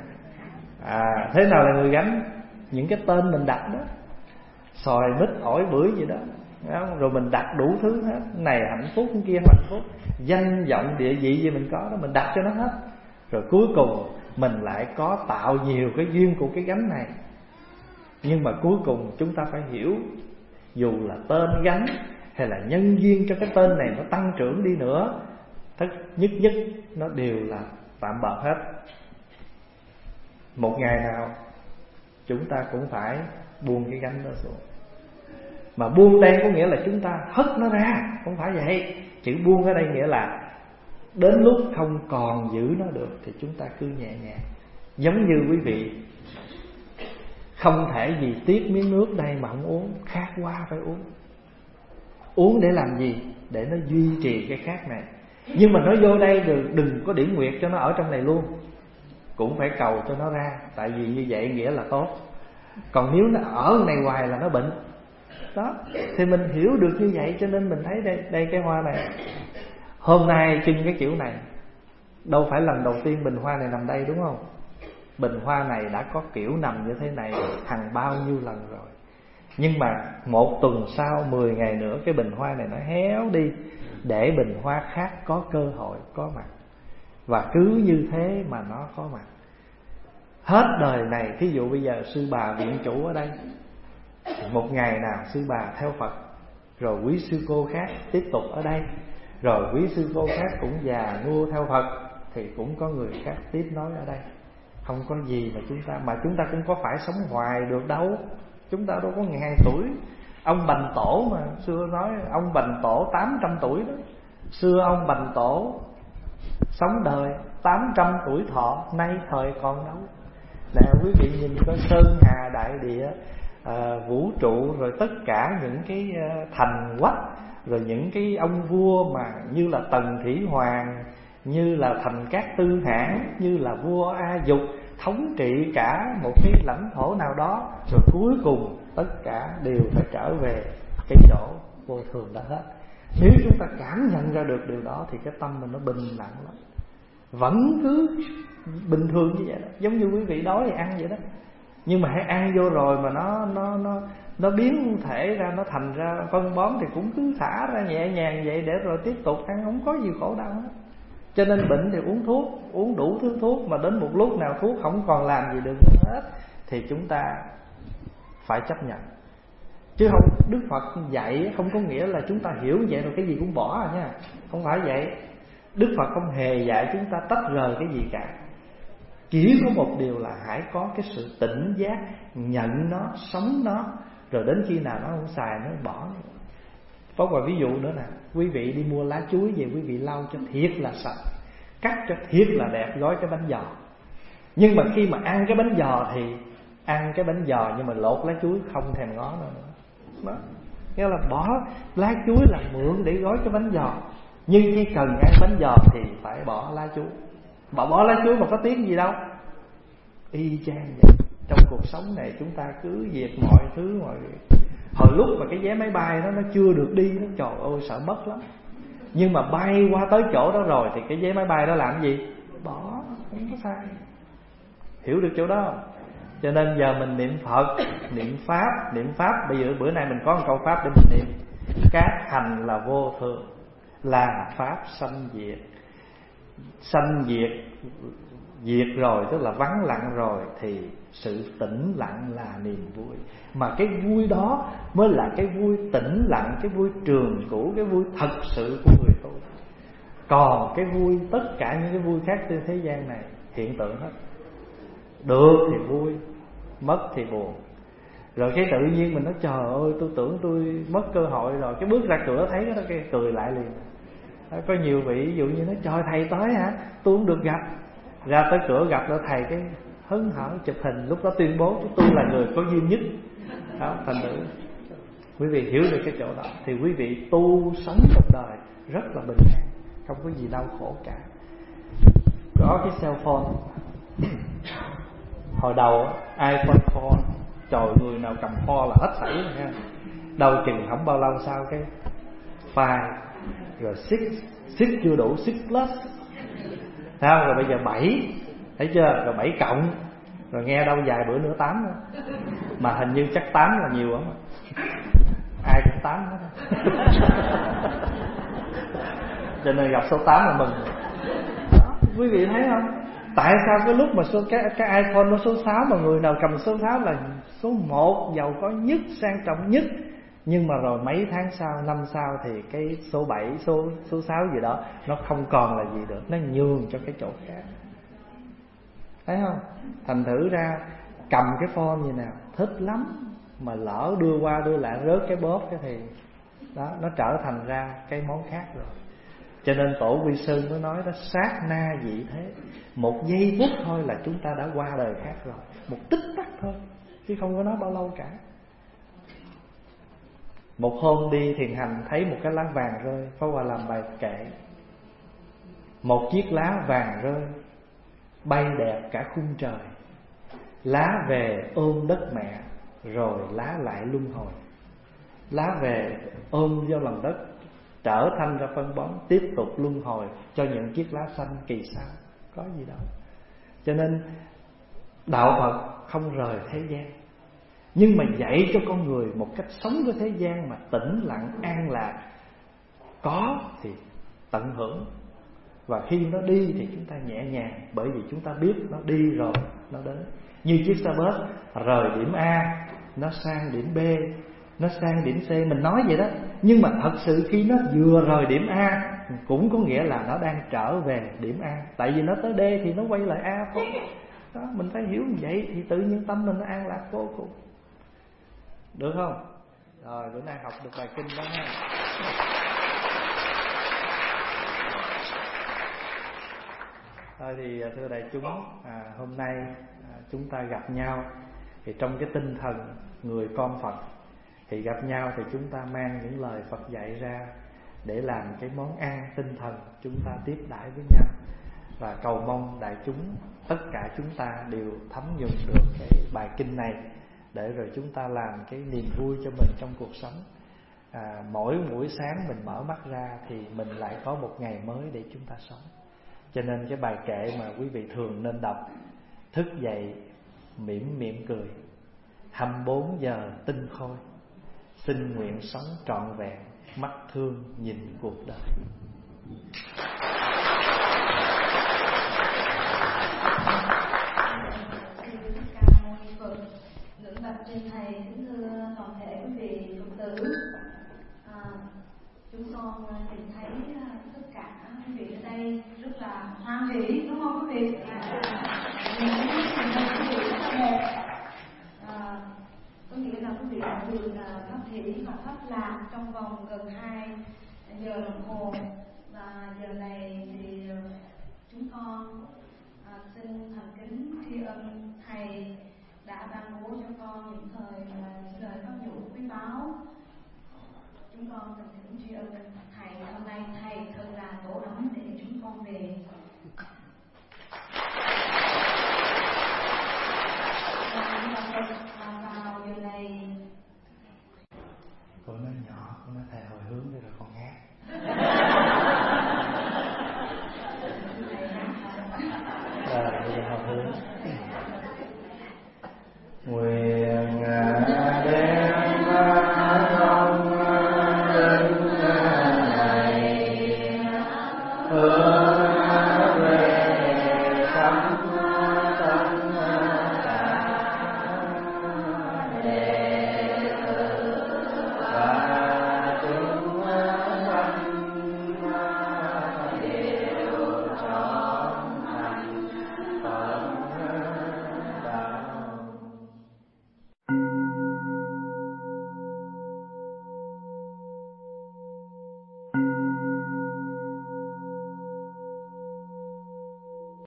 Thế nào là người gánh? Những cái tên mình đặt đó, xoài, mít, ổi, bưởi gì đó, rồi mình đặt đủ thứ hết. Này hạnh phúc, kia hạnh phúc, danh vọng, địa vị gì mình có đó, mình đặt cho nó hết. Rồi cuối cùng mình lại có tạo nhiều cái duyên của cái gánh này. Nhưng mà cuối cùng chúng ta phải hiểu, dù là tên gánh hay là nhân duyên cho cái tên này nó tăng trưởng đi nữa, nhất nó đều là tạm bợ hết. Một ngày nào chúng ta cũng phải buông cái gánh đó xuống. Mà buông đây có nghĩa là chúng ta hất nó ra, không phải vậy. Chữ buông ở đây nghĩa là đến lúc không còn giữ nó được thì chúng ta cứ nhẹ nhàng. Giống như quý vị không thể gì tiếc miếng nước đây mà không uống, khát quá phải uống. Uống để làm gì? Để nó duy trì cái khát này. Nhưng mà nó vô đây đừng có điểm nguyệt cho nó ở trong này luôn, cũng phải cầu cho nó ra. Tại vì như vậy nghĩa là tốt. Còn nếu nó ở này hoài là nó bệnh. Đó, thì mình hiểu được như vậy, cho nên mình thấy đây cái hoa này hôm nay trưng cái kiểu này. Đâu phải lần đầu tiên bình hoa này nằm đây đúng không? Bình hoa này đã có kiểu nằm như thế này hàng bao nhiêu lần rồi. Nhưng mà 1 tuần sau, 10 ngày nữa, cái bình hoa này nó héo đi, để bình hoa khác có cơ hội có mặt. Và cứ như thế mà nó có mặt. Hết đời này, thí dụ bây giờ sư bà viện chủ ở đây, một ngày nào sư bà theo Phật, rồi quý sư cô khác tiếp tục ở đây, rồi quý sư cô khác cũng già nua theo Phật, thì cũng có người khác tiếp nối ở đây. Không có gì mà chúng ta cũng có phải sống hoài được đâu. Chúng ta đâu có ngàn tuổi. Ông Bành Tổ mà xưa nói, ông Bành Tổ 800 tuổi đó. Xưa ông Bành Tổ sống đời 800 tuổi thọ, nay thời còn đâu. Nè quý vị nhìn coi sơn hà đại địa, vũ trụ, rồi tất cả những cái thành quách, rồi những cái ông vua mà như là Tần Thủy Hoàng, như là Thành Cát Tư Hãn, như là vua A Dục, thống trị cả một cái lãnh thổ nào đó, rồi cuối cùng tất cả đều phải trở về cái chỗ vô thường đó hết. Nếu chúng ta cảm nhận ra được điều đó thì cái tâm mình nó bình lặng lắm. Vẫn cứ bình thường như vậy đó. Giống như quý vị đói thì ăn vậy đó. Nhưng mà hãy ăn vô rồi mà nó biến thể ra, nó thành ra phân bón, thì cũng cứ thả ra nhẹ nhàng vậy để rồi tiếp tục ăn, không có gì khổ đau hết. Cho nên bệnh thì uống thuốc, uống đủ thứ thuốc, mà đến một lúc nào thuốc không còn làm gì được nữa hết thì chúng ta phải chấp nhận. Chứ không, Đức Phật dạy không có nghĩa là chúng ta hiểu vậy rồi cái gì cũng bỏ nha. Không phải vậy. Đức Phật không hề dạy chúng ta tách rời cái gì cả. Chỉ có một điều là hãy có cái sự tỉnh giác, nhận nó, sống nó, rồi đến khi nào nó không xài nó bỏ. Có một ví dụ nữa nè. Quý vị đi mua lá chuối về, quý vị lau cho thiệt là sạch, cắt cho thiệt là đẹp, gói cái bánh giò. Nhưng mà khi mà ăn cái bánh giò thì ăn cái bánh giò nhưng mà lột lá chuối không thèm ngó nữa. Đó, nghĩa là bỏ lá chuối là mượn để gói cái bánh giò, nhưng khi cần ăn bánh giò thì phải bỏ lá chuối. Bỏ lá chuối mà có tiếng gì đâu. Y chang vậy. Trong cuộc sống này chúng ta cứ việc mọi thứ mọi việc. Hồi lúc mà cái vé máy bay đó nó chưa được đi đó, trời ơi sợ mất lắm. Nhưng mà bay qua tới chỗ đó rồi thì cái vé máy bay đó làm gì? Bỏ, không có sai. Hiểu được chỗ đó không? Cho nên giờ mình niệm Phật, niệm Pháp. Bây giờ bữa nay mình có một câu Pháp để mình niệm. Các hành là vô thường, là Pháp sanh diệt. Sanh diệt, diệt rồi tức là vắng lặng rồi, thì sự tĩnh lặng là niềm vui. Mà cái vui đó mới là cái vui tĩnh lặng, cái vui trường cửu, cái vui thật sự của người tu. Còn cái vui, tất cả những cái vui khác trên thế gian này hiện tượng hết. Được thì vui, mất thì buồn. Rồi cái tự nhiên mình nói trời ơi, tôi tưởng tôi mất cơ hội rồi, cái bước ra cửa thấy cái đó cái cười lại liền. Có nhiều vị ví dụ như nói trời thầy tới hả, tôi không được gặp. Ra tới cửa gặp đó thầy cái hớn hở chụp hình, lúc đó tuyên bố tôi là người có duyên nhất. Đó, thành thử quý vị hiểu được cái chỗ đó thì quý vị tu sống trong đời rất là bình an, không có gì đau khổ cả. Có cái cell phone hồi đầu iPhone 4, trời người nào cầm phone là hết sảy rồi nha. Đầu chừng không bao lâu sau cái 5 rồi 6 chưa đủ, 6 plus, sao rồi bây giờ 7, thấy chưa? Rồi 7 cộng, rồi nghe đâu vài bữa nữa 8 nữa. Mà hình như chắc 8 là nhiều lắm, ai cũng 8 hết. Cho nên gặp số 8 là mừng. Đó, quý vị thấy không? Tại sao cái lúc mà cái iPhone nó số 6 mà người nào cầm số 6 là số 1, giàu có nhất, sang trọng nhất. Nhưng mà rồi mấy tháng sau, năm sau thì cái số 7, số 6 gì đó nó không còn là gì được, nó nhường cho cái chỗ khác. Thấy không? Thành thử ra cầm cái phone như nào thích lắm, mà lỡ đưa qua đưa lại rớt cái bóp cái thì đó, nó trở thành ra cái món khác rồi. Cho nên Tổ Quy Sư mới nói đó, sát na dị thế. Một giây phút thôi là chúng ta đã qua đời khác rồi, một tích tắc thôi, chứ không có nói bao lâu cả. Một hôm đi thiền hành thấy một cái lá vàng rơi, Pháp Hòa làm bài kệ. Một chiếc lá vàng rơi, bay đẹp cả khung trời. Lá về ôm đất mẹ, rồi lá lại luân hồi. lá về ôm vô lòng đất, trở thành ra phân bón, tiếp tục luân hồi cho những chiếc lá xanh kỳ sau. Có gì đâu. Cho nên đạo Phật không rời thế gian, nhưng mà dạy cho con người một cách sống với thế gian mà tĩnh lặng an lạc. Có thì tận hưởng, và khi nó đi thì chúng ta nhẹ nhàng, bởi vì chúng ta biết nó đi rồi nó đến. Như chiếc xe bus rời điểm A, nó sang điểm B, nó sang điểm C, mình nói vậy đó. Nhưng mà thật sự khi nó vừa rời điểm A cũng có nghĩa là nó đang trở về điểm A. Tại vì nó tới D thì nó quay lại A thôi. Đó, mình phải hiểu như vậy thì tự nhiên tâm mình nó an lạc vô cùng. Được không? Rồi bữa nay học được bài kinh đó ha. Thôi thì thưa đại chúng, hôm nay chúng ta gặp nhau thì trong cái tinh thần người con Phật, thì gặp nhau thì chúng ta mang những lời Phật dạy ra để làm cái món ăn tinh thần, chúng ta tiếp đãi với nhau. Và cầu mong đại chúng, tất cả chúng ta đều thấm nhuần được cái bài kinh này, để rồi chúng ta làm cái niềm vui cho mình trong cuộc sống. Mỗi buổi sáng mình mở mắt ra thì mình lại có một ngày mới để chúng ta sống. Cho nên cái bài kệ mà quý vị thường nên đọc: thức dậy mỉm mỉm cười, 24 giờ tinh khôi, xin nguyện sống trọn vẹn, mắt thương nhìn cuộc đời. Ngưỡng bạch trên thầy, kính thưa toàn thể quý vị Phật tử, chúng con nhìn thấy tất cả quý vị ở đây rất là hoan hỷ, đúng không quý vị? Nhìn thấy quý vị rất là đẹp. Có nghĩa là quý vị đã được pháp hỷ và pháp lạc trong vòng gần 2 giờ đồng hồ. Và giờ này thì chúng con xin thành kính tri ân thầy đã ban bố cho con những lời pháp nhũ quý báu. Chúng con thành kính tri ân